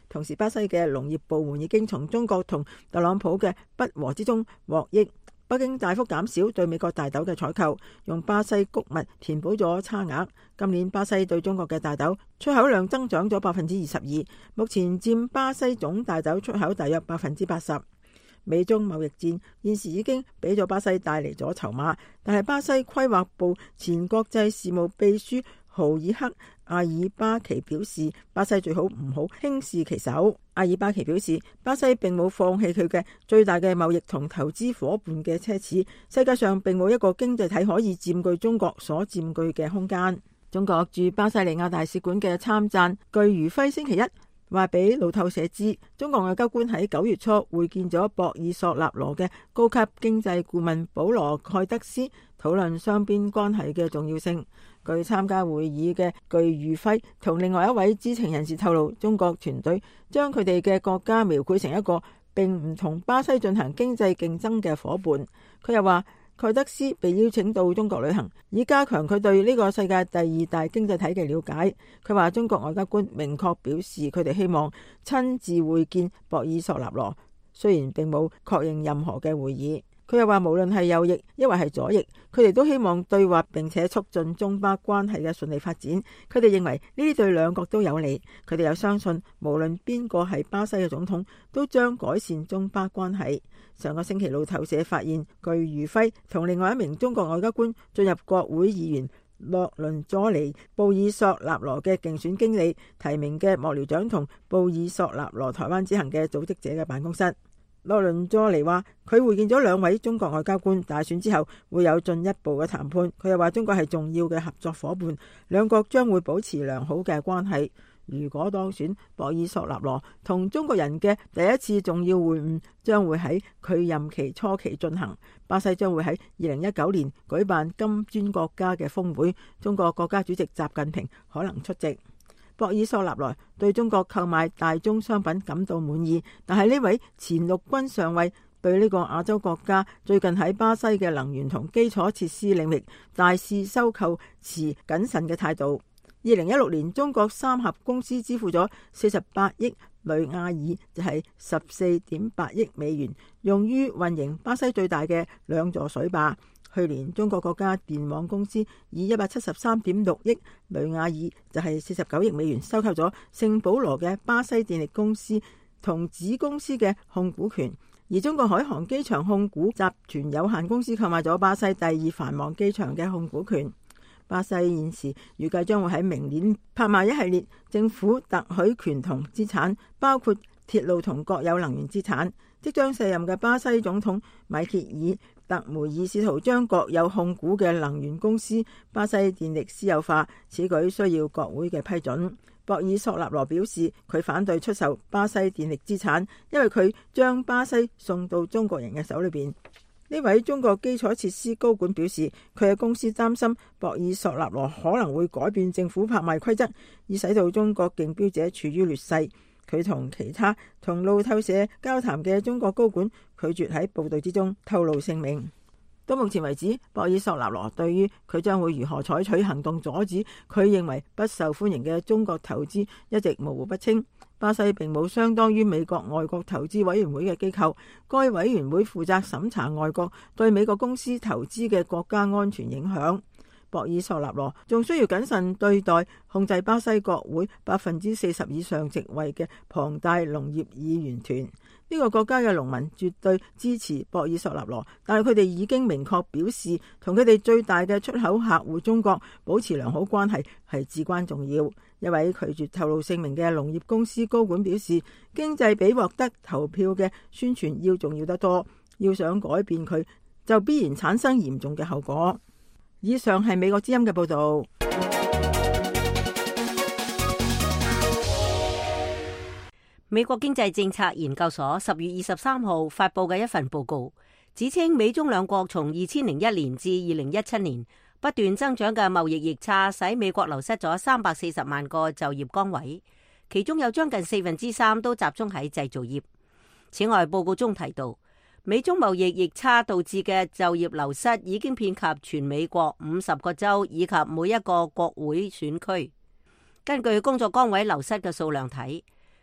同時，巴西嘅農業部門已經從中國同特朗普嘅不和之中獲益。北京大幅減少對美國大豆嘅採購，用巴西穀物填補咗差額。今年巴西對中國嘅大豆出口量增長咗22%，目前佔巴西總大豆出口大約80%。美中貿易戰現時已經俾咗巴西帶嚟咗籌碼，但係巴西規劃部前國際事務秘書豪爾克阿爾巴奇表示，巴西最好唔好輕視其手。阿爾巴奇表示，巴西並冇放棄佢嘅最大嘅貿易同投資夥伴嘅奢侈，世界上並冇一個經濟體可以佔據中國所佔據嘅空間。中國駐巴西利亞大使館嘅參贊具如輝星期一話俾路透社知，中國外交官喺9月初會見咗博爾索納羅嘅高級經濟顧問保羅蓋德斯，討論雙邊關係嘅重要性。據參加會議嘅具如輝同另外一位知情人士透露，中國團隊將佢哋嘅國家描繪成一個並唔同巴西進行經濟競爭嘅伙伴。佢又話，蓋德斯被邀請到中國旅行，以加強佢對呢個世界第2大經濟體嘅了解。佢話中國外交官明確表示，佢哋希望親自會見博爾索納羅，雖然並冇確認任何嘅會議。佢又話，無論係右翼抑或係左翼，佢哋都希望對話並且促進中巴關係嘅順利發展。佢哋認為呢啲對兩國都有利。佢哋又相信，無論邊個係巴西嘅總統，都將改善中巴關係。上個星期路透社發現，具如輝同另外一名中國外交官進入國會議員洛倫佐尼布爾索納羅嘅競選經理提名嘅幕僚長同布爾索納羅台灣之行嘅組織者嘅辦公室。洛倫佐尼話，佢會見咗2位中國外交官，大選之後會有進一步嘅談判。佢又話，中國係重要嘅合作伙伴，兩國將會保持良好嘅關係。如果當選，博爾索納羅同中國人嘅第一次重要會晤將會喺佢任期初期進行。巴西將會喺2019年舉辦金磚國家嘅峰會，中國國家主席習近平可能出席。博爾索納羅對中國購買大宗商品感到滿意，但係呢位前陸軍上尉對呢個亞洲國家最近喺巴西嘅能源同基礎設施領域大肆收購持謹慎嘅態度。2016年，中國三峽公司支付咗48億雷亞爾，就係14.8億美元，用於運營巴西最大嘅2座水壩。去年，中國國家電網公司以173.6億雷亞爾，就係49億美元，收購咗聖保羅嘅巴西電力公司同子公司嘅控股權。而中國海航機場控股集團有限公司購買咗巴西第2繁忙機場嘅控股權。巴西現時預計將會喺明年拍賣一系列政府特許權同資產，包括鐵路同國有能源資產。即將卸任嘅巴西總統米歇爾特梅爾試圖將國有控股嘅能源公司巴西電力私有化，此舉需要國會嘅批准。博爾索納羅表示，佢反對出售巴西電力資產，因為佢將巴西送到中國人嘅手裏邊。呢位中國基礎設施高管表示，佢嘅公司擔心博爾索納羅可能會改變政府拍賣規則，以使到中國競標者處於劣勢。佢同其他同路透社交談嘅中國高管拒絕喺報道之中透露姓名。到目前為止，博爾索納羅對於佢將會如何採取行動阻止佢認為不受歡迎嘅中國投資一直模糊不清。巴西並冇相當於美國外國投資委員會嘅機構，該委員會負責審查外國對美國公司投資嘅國家安全影響。博爾索納羅仲需要謹慎對待控制巴西國會40%以上席位嘅龐大農業議員團。呢個國家嘅農民絕對支持博爾索納羅，但係佢哋已經明確表示，同佢哋最大嘅出口客戶中國保持良好關係係至關重要。一位拒絕透露姓名嘅農業公司高管表示，經濟比獲得投票嘅宣傳要重要得多，要想改變佢，就必然產生嚴重嘅後果。以上係美國之音嘅報道。 美國經濟政策研究所10月23號發佈嘅一份報告，指稱美中兩國從2001年至2017年不斷增長嘅貿易逆差，使美國流失咗340萬個就業崗位，其中有將近3/4都集中喺製造業。此外，報告中提到，美中貿易逆差導致嘅就業流失已經遍及全美國50個州以及每一個國會選區。根據工作崗位流失嘅數量睇，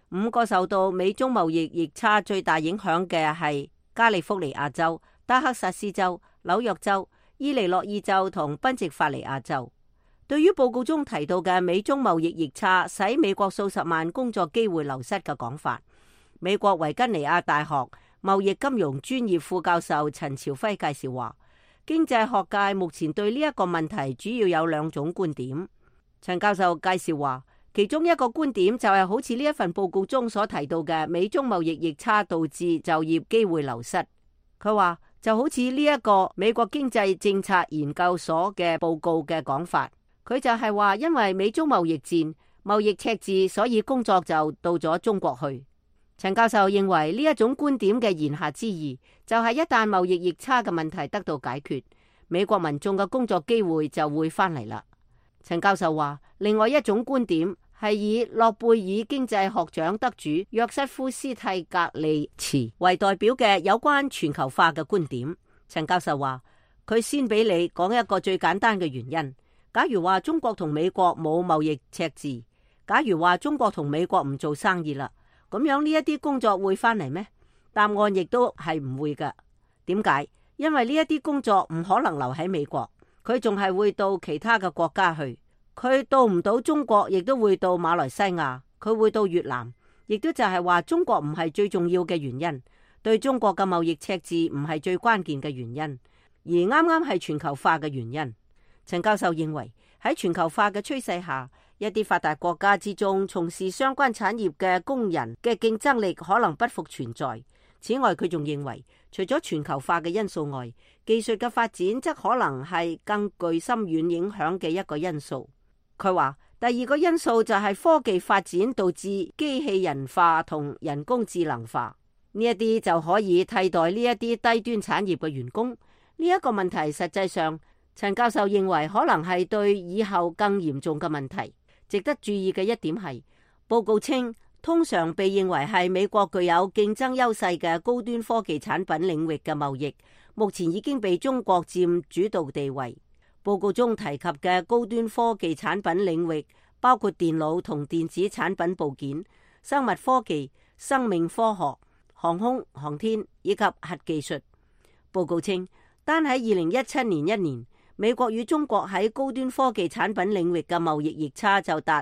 5個受到美中貿易逆差最大影響嘅係加利福尼亞州、德克薩斯州、紐約州、伊利諾伊州同賓夕法尼亞州。對於報告中提到嘅美中貿易逆差使美國數十萬工作機會流失嘅講法，美國維吉尼亞大學貿易金融專業副教授陳朝輝介紹話，經濟學界目前對呢一個問題主要有2種觀點。陳教授介紹話，其中一個觀點就係好似呢一份報告中所提到嘅美中貿易逆差導致就業機會流失。佢話就好似呢一個美國經濟政策研究所嘅報告嘅講法，佢就係話因為美中貿易戰、貿易赤字，所以工作就到咗中國去。陳教授認為呢一種觀點嘅言下之意，就係一旦貿易逆差嘅問題得到解決，美國民眾嘅工作機會就會翻嚟啦。陳教授話，另外一種觀點係以諾貝爾經濟學獎得主約瑟夫斯蒂格利茨為代表嘅有關全球化嘅觀點。陳教授話，佢先俾你講一個最簡單嘅原因。假如話中國同美國冇貿易赤字，假如話中國同美國唔做生意啦，咁樣呢一啲工作會翻嚟咩？答案亦都係唔會㗎。點解？因為呢一啲工作唔可能留喺美國，佢仲係會到其他嘅國家去。佢到唔到中國，亦都會到馬來西亞，佢會到越南，亦都就係話中國唔係最重要嘅原因，對中國嘅貿易赤字唔係最關鍵嘅原因，而啱啱係全球化嘅原因。陳教授認為喺全球化嘅趨勢下，一啲發達國家之中從事相關產業嘅工人嘅競爭力可能不復存在。此外，佢仲認為除咗全球化嘅因素外，技術嘅發展則可能係更具深遠影響嘅一個因素。佢話第2個因素就係科技發展導致機器人化同人工智能化，呢一啲就可以替代呢一啲低端產業嘅員工。呢一個問題實際上，陳教授認為可能係對以後更嚴重嘅問題。值得注意嘅一點係，報告稱通常被認為係美國具有競爭優勢嘅高端科技產品領域嘅貿易，目前已經被中國佔主導地位。報告中提及嘅高端科技產品領域包括電腦同電子產品部件、生物科技、生命科學、航空航天以及核技術。報告稱，單喺2017年1年，美國與中國喺高端科技產品領域嘅貿易逆差就達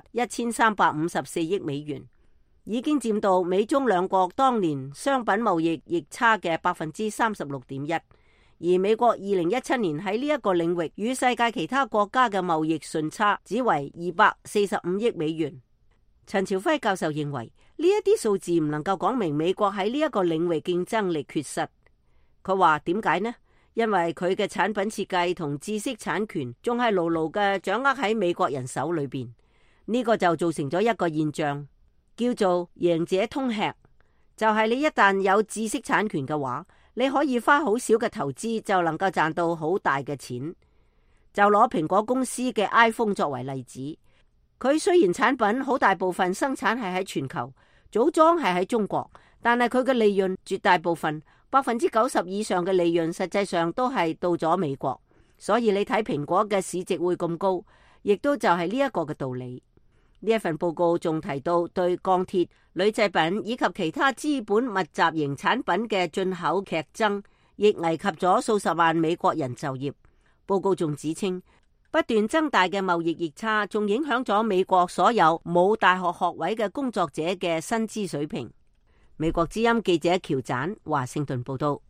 1354億美元，已經佔到美中兩國當年商品貿易逆差嘅36.1%。而美國2017年喺呢一個領域與世界其他國家嘅貿易順差只為245億美元。陳朝輝教授認為呢一啲數字唔能夠講明美國喺呢一個領域競爭力缺失。佢話點解呢？因為佢嘅產品設計同知識產權仲係牢牢嘅掌握喺美國人手裏邊，呢個就造成咗一個現象，叫做贏者通吃。就係你一旦有知識產權嘅話，你可以花好少嘅投資就能夠賺到好大嘅錢。就攞蘋果公司嘅 iPhone 作為例子，佢雖然產品好大部分生產係喺全球，組裝係喺中國，但係佢嘅利潤絕大部分90%以上嘅利潤實際上都係到咗美國。所以你睇蘋果嘅市值會咁高，亦都就係呢一個嘅道理。呢一份報告仲提到對鋼鐵、鋁製品以及其他資本密集型產品嘅進口劇增，亦危及咗數十萬美國人就業。報告仲指稱，不斷增大嘅貿易逆差仲影響咗美國所有冇大學學位嘅工作者嘅薪資水平。美國之音記者喬盞華盛頓報道。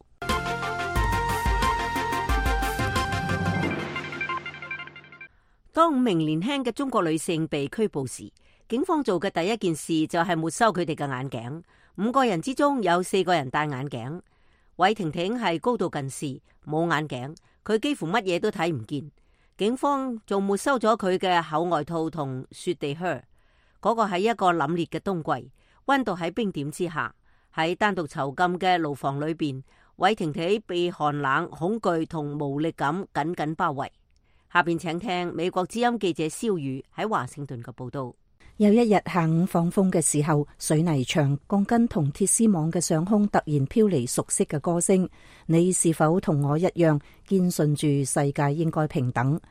當5名年輕嘅中國女性被拘捕時，警方做嘅第一件事就係沒收佢哋嘅眼鏡。5個人之中有4個人戴眼鏡。韋婷婷係高度近視，冇眼鏡，佢幾乎乜嘢都睇唔見。警方仲沒收咗佢嘅厚外套同雪地靴。嗰個係一個凜冽嘅冬季，溫度喺冰點之下。喺單獨囚禁嘅牢房裏邊，韋婷婷被寒冷、恐懼同無力感緊緊包圍。下邊請聽美國之音記者蕭宇喺華盛頓嘅報道。 有一日下午放風嘅時候，水泥牆、鋼筋同鐵絲網嘅上空突然飄嚟熟悉嘅歌聲。你是否同我一樣堅信住世界應該平等？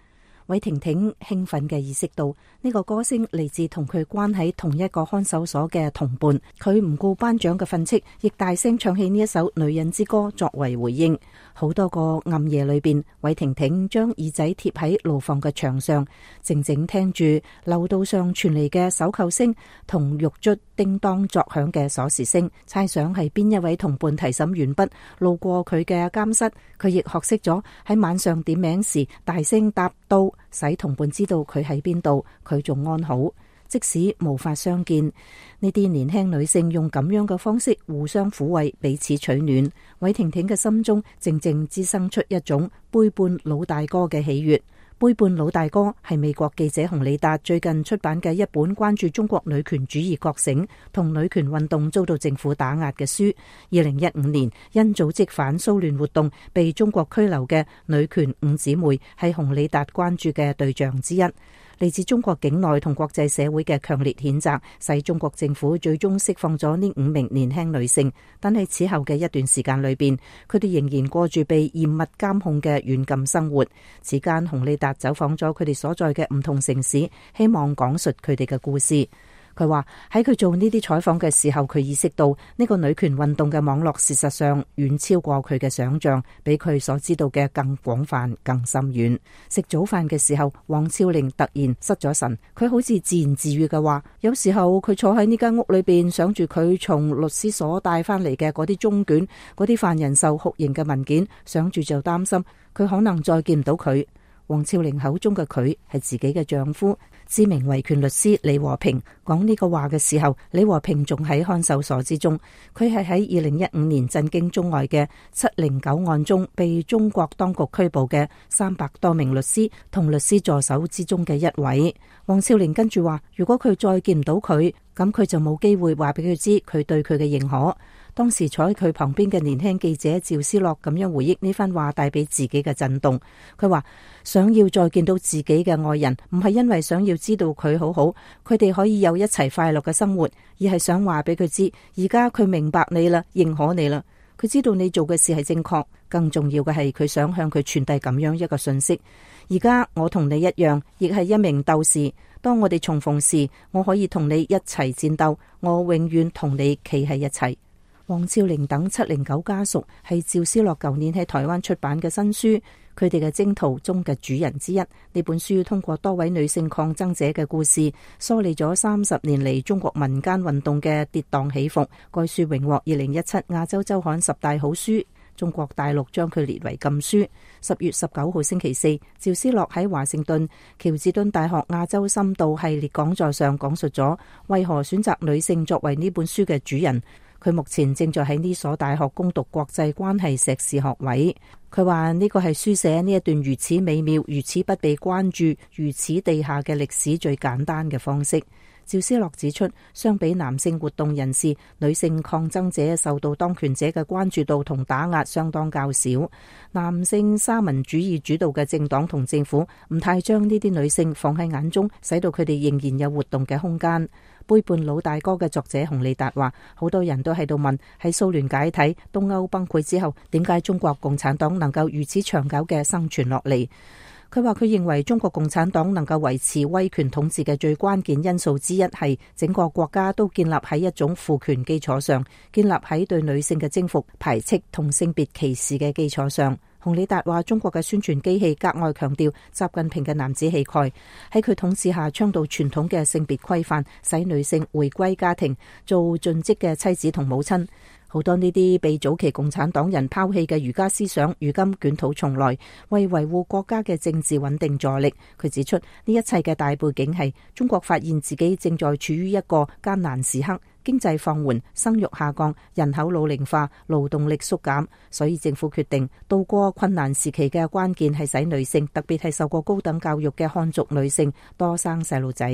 韋婷婷興奮嘅意識到呢個歌聲嚟自同佢關喺同一個看守所嘅同伴，佢唔顧班長嘅訓斥，亦大聲唱起呢一首女人之歌作為回應。好多個暗夜裏邊，韋婷婷將耳仔貼喺牢房嘅牆上，靜靜聽住樓道上傳嚟嘅手扣聲同獄卒叮當作響嘅鎖匙聲，猜想係邊一位同伴提審完畢路過佢嘅監室。佢亦學識咗喺晚上點名時大聲答到，使同伴知道佢喺邊度，佢仲安好。即使無法相見，呢啲年輕女性用咁樣嘅方式互相撫慰，彼此取暖。韋婷婷嘅心中靜靜滋生出一種背叛老大哥嘅喜悅。背叛老大哥係美國記者洪里達最近出版嘅一本關注中國女權主義覺醒同女權運動遭到政府打壓嘅書。2015年因組織反蘇聯活動被中國拘留嘅女權五姊妹係洪里達關注嘅對象之一。嚟自中國境內同國際社會嘅強烈譴責，使中國政府最終釋放咗呢5名年輕女性。但係此後嘅一段時間裏邊，佢哋仍然過住被嚴密監控嘅軟禁生活。此間，洪里達走訪咗佢哋所在嘅唔同城市，希望講述佢哋嘅故事。佢話喺佢做呢啲採訪嘅時候，佢意識到呢個女權運動嘅網絡事實上遠超過佢嘅想象，比佢所知道嘅更廣泛、更深遠。食早飯嘅時候，王超玲突然失咗神，佢好似自言自語嘅話，有時候佢坐喺呢間屋裏邊，想住佢從律師所帶翻嚟嘅嗰啲中卷、嗰啲犯人受酷刑嘅文件，想住就擔心佢可能再見唔到佢。王超玲口中嘅佢係自己嘅丈夫，知名維權律師李和平。講呢個話嘅時候，李和平仲喺看守所之中。佢係喺2015年震驚中外嘅709案中被中國當局拘捕嘅300多名律師同律師助手之中嘅一位。王超玲跟住話，如果佢再見唔到佢，咁佢就冇機會話俾佢知佢對佢嘅認可。當時坐喺佢旁邊嘅年輕記者趙思樂咁樣回憶呢番話帶俾自己嘅震動。佢話想要再見到自己嘅愛人，唔係因為想要知道佢好好，佢哋可以有一齊快樂嘅生活，而係想話俾佢知，而家佢明白你啦，認可你啦，佢知道你做嘅事係正確。更重要嘅係佢想向佢傳遞咁樣一個信息：而家我同你一樣，亦係一名鬥士。當我哋重逢時，我可以同你一齊戰鬥，我永遠同你企喺一齊。王超玲等709家屬係趙思樂舊年喺台灣出版嘅新書，佢哋嘅征途中嘅主人之一。呢本書通過多位女性抗爭者嘅故事，梳理咗30年嚟中國民間運動嘅跌宕起伏。該書榮獲2017亞洲週刊10大好書，中國大陸將佢列為禁書。10月19號星期四，趙思樂喺華盛頓喬治敦大學亞洲深度系列講座上講述咗為何選擇女性作為呢本書嘅主人。佢目前正在喺呢所大學攻讀國際關係碩士學位。佢話呢個係書寫呢一段如此美妙、如此不被關注、如此地下嘅歷史最簡單嘅方式。趙思樂指出，相比男性活動人士，女性抗爭者受到當權者嘅關注度同打壓相當較少。男性沙文主義主導嘅政黨同政府唔太將呢啲女性放喺眼中，使到佢哋仍然有活動嘅空間。背叛老大哥嘅作者洪里達話，好多人都喺度問，喺蘇聯解體、東歐崩潰之後，點解中國共產黨能夠如此長久嘅生存落嚟？佢話佢認為中國共產黨能夠維持威權統治嘅最關鍵因素之一係整個國家都建立喺一種父權基礎上，建立喺對女性嘅征服、排斥同性別歧視嘅基礎上。洪里達話，中國嘅宣傳機器格外強調習近平嘅男子氣概，喺佢統治下倡導傳統嘅性別規範，使女性回歸家庭，做盡職嘅妻子同母親。好多呢啲被早期共產黨人拋棄嘅儒家思想，如今捲土重來，為維護國家嘅政治穩定助力。佢指出，呢一切嘅大背景係中國發現自己正在處於一個艱難時刻，經濟放緩、生育下降、人口老齡化、勞動力縮減，所以政府決定渡過困難時期嘅關鍵係使女性，特別係受過高等教育嘅漢族女性多生細路仔。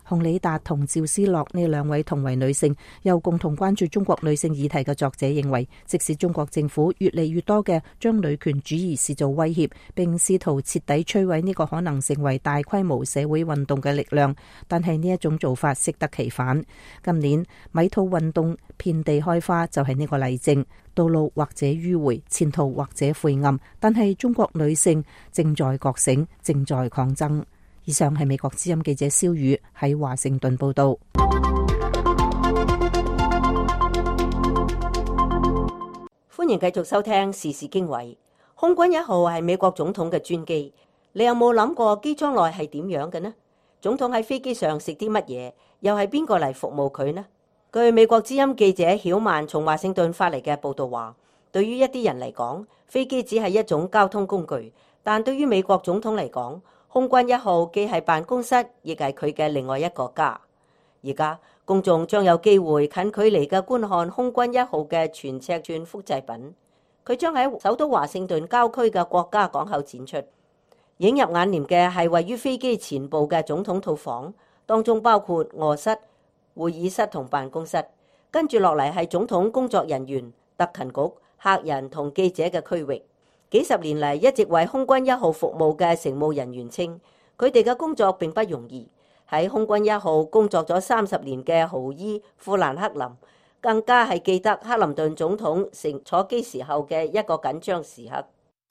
洪里達同趙思樂呢兩位同為女性又共同關注中國女性議題嘅作者認為，即使中國政府越嚟越多嘅將女權主義視作威脅，並試圖徹底摧毀呢個可能成為大規模社會運動嘅力量，但係呢一種做法適得其反。今年米兔運動遍地開花就係呢個例證，道路或者迂迴，前途或者晦暗，但係中國女性正在覺醒，正在抗爭。以上係美國之音記者蕭宇喺華盛頓報道。 歡迎繼續收聽時事經緯。空軍1號係美國總統嘅專機，你有冇諗過機艙內係點樣嘅呢？總統喺飛機上食啲乜嘢？又係邊個嚟服務佢呢？據美國之音記者曉曼從華盛頓發嚟嘅報道話，對於一啲人嚟講，飛機只係一種交通工具，但對於美國總統嚟講，空軍1號既係辦公室，亦係佢嘅另外一個家。而家公眾將有機會近距離嘅觀看空軍1號嘅全尺寸複製品，佢將喺首都華盛頓郊區嘅國家港口展出。映入眼簾嘅係位於飛機前部嘅總統套房，當中包括臥室、會議室同辦公室。跟住落嚟係總統工作人員、特勤局、客人同記者嘅區域。幾十年嚟一直為空軍1號服務嘅乘務人員稱，佢哋嘅工作並不容易。喺空軍1號工作咗30年嘅豪伊富蘭克林，更加係記得克林頓總統乘坐機時候嘅一個緊張時刻。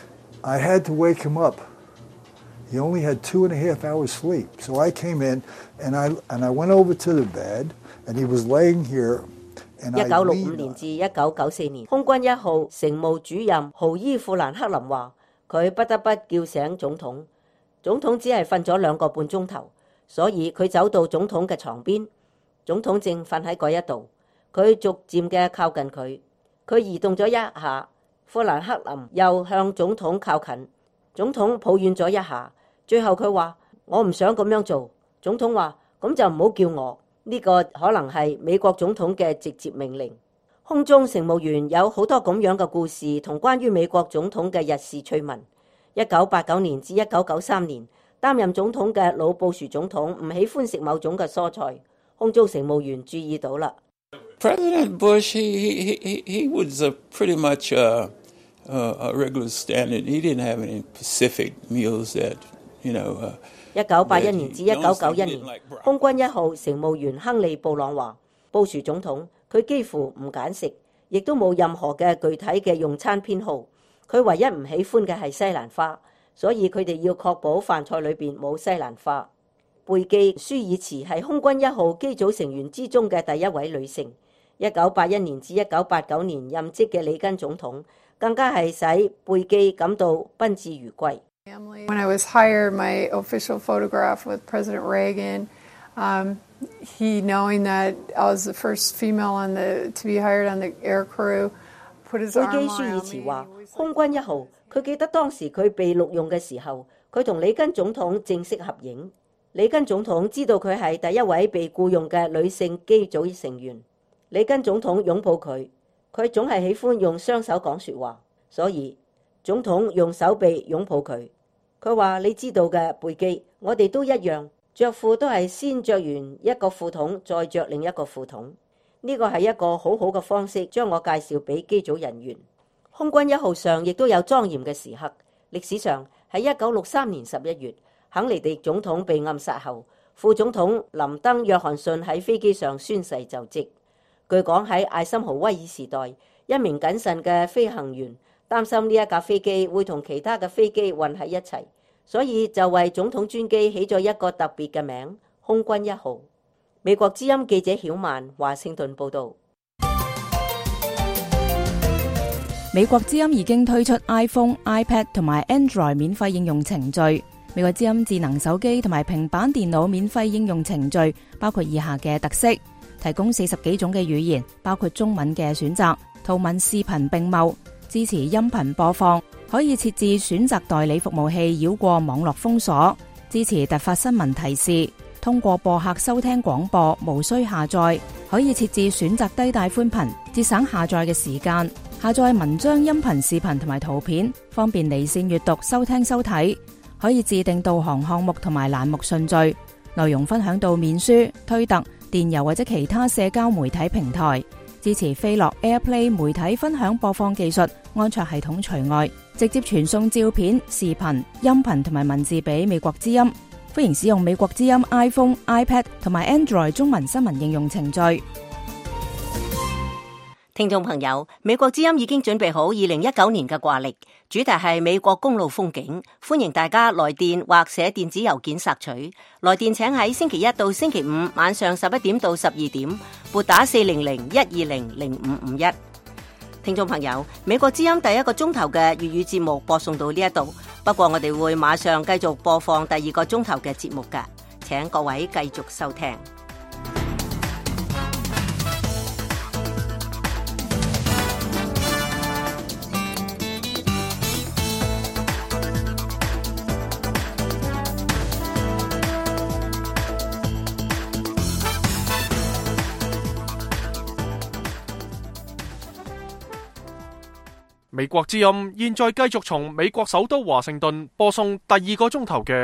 I had to wake him up. He only had 2.5 hours sleep, so I came in and I went over to the bed, and he was laying here. 1965年至1994年，空軍1號乘務主任豪伊富蘭克林話，佢不得不叫醒總統。總統只係瞓咗2個半鐘頭，所以佢走到總統嘅床邊，總統正瞓喺嗰一度。佢逐漸嘅靠近佢，佢移動咗一下，富蘭克林又向總統靠近，總統抱怨咗一下，最後佢話：我唔想咁樣做。總統話：咁就唔好叫我。呢個可能係美國總統嘅直接命令。空中乘務員有好多咁樣嘅故事同關於美國總統嘅日事趣聞。1989年至1993年，擔任總統嘅老布殊總統唔喜歡食某種嘅蔬菜，空中乘務員注意到啦。 President Bush, he was pretty much a regular standard. He didn't have any Pacific meals that, you know. 1981年至1991年，空軍1號乘務員亨利布朗話，布殊總統佢幾乎唔揀食，亦都冇任何嘅具體嘅用餐偏好。佢唯一唔喜歡嘅係西蘭花，所以佢哋要確保飯菜裏邊冇西蘭花。貝基舒爾茨係空軍1號機組成員之中嘅第一位女性。1981年至1989年任職嘅里根總統，更加係使貝基感到賓至如歸。 When I was hired, my official photograph with President Reagan, he knowing that I was the first female to be hired on the air crew, put his arm around me. 貝基舒爾茨話：空軍1號，佢記得當時佢被錄用嘅時候，佢同里根總統正式合影。里根總統知道佢係第一位被僱用嘅女性機組成員。里根總統擁抱佢，佢總係喜歡用雙手講說話，所以總統用手臂擁抱佢。佢話：你知道嘅，貝基，我哋都一樣，着褲都係先着完一個褲筒，再着另一個褲筒。呢個係一個好好嘅方式，將我介紹俾機組人員。空軍1號上亦都有莊嚴嘅時刻。歷史上喺1963年11月，肯尼迪總統被暗殺後，副總統林登約翰遜喺飛機上宣誓就職。據講喺艾森豪威爾時代，一名謹慎嘅飛行員擔心呢一架飛機會同其他嘅飛機混喺一齊，所以就為總統專機起咗一個特別嘅名——空軍1號。美國之音記者曉曼華盛頓報道。 美國之音已經推出 iPhone、iPad 同埋 Android 免費應用程序。美國之音智能手機同埋平板電腦免費應用程序包括以下嘅特色：提供40幾種嘅語言，包括中文嘅選擇，圖文視頻並茂。支持音頻播放，可以設置選擇代理服務器繞過網絡封鎖，支持突發新聞提示，通過播客收聽廣播，無需下載，可以設置選擇低帶寬頻，節省下載嘅時間，下載文章、音頻、視頻同埋圖片，方便離線閱讀、收聽、收睇，可以自定導航項目同埋欄目順序， 內容分享到面書、推特、電郵或者其他社交媒體平台。支持飛樂 AirPlay 媒體分享播放技術，安卓系統除外，直接傳送照片、視頻、音頻同埋文字俾美國之音。歡迎使用美國之音 iPhone、iPad 同埋 Android 中文新聞應用程序。 聽眾朋友，美國之音已經準備好2019年嘅掛曆，主題係美國公路風景，歡迎大家來電或寫電子郵件索取。來電請喺星期一到星期五晚上11點到12點，撥打400-120-0551。聽眾朋友，美國之音第一個鐘頭嘅粵語節目播送到呢一度，不過我哋會馬上繼續播放第二個鐘頭嘅節目㗎，請各位繼續收聽。 美國之音現在繼續從美國首都華盛頓播送第二個鐘頭嘅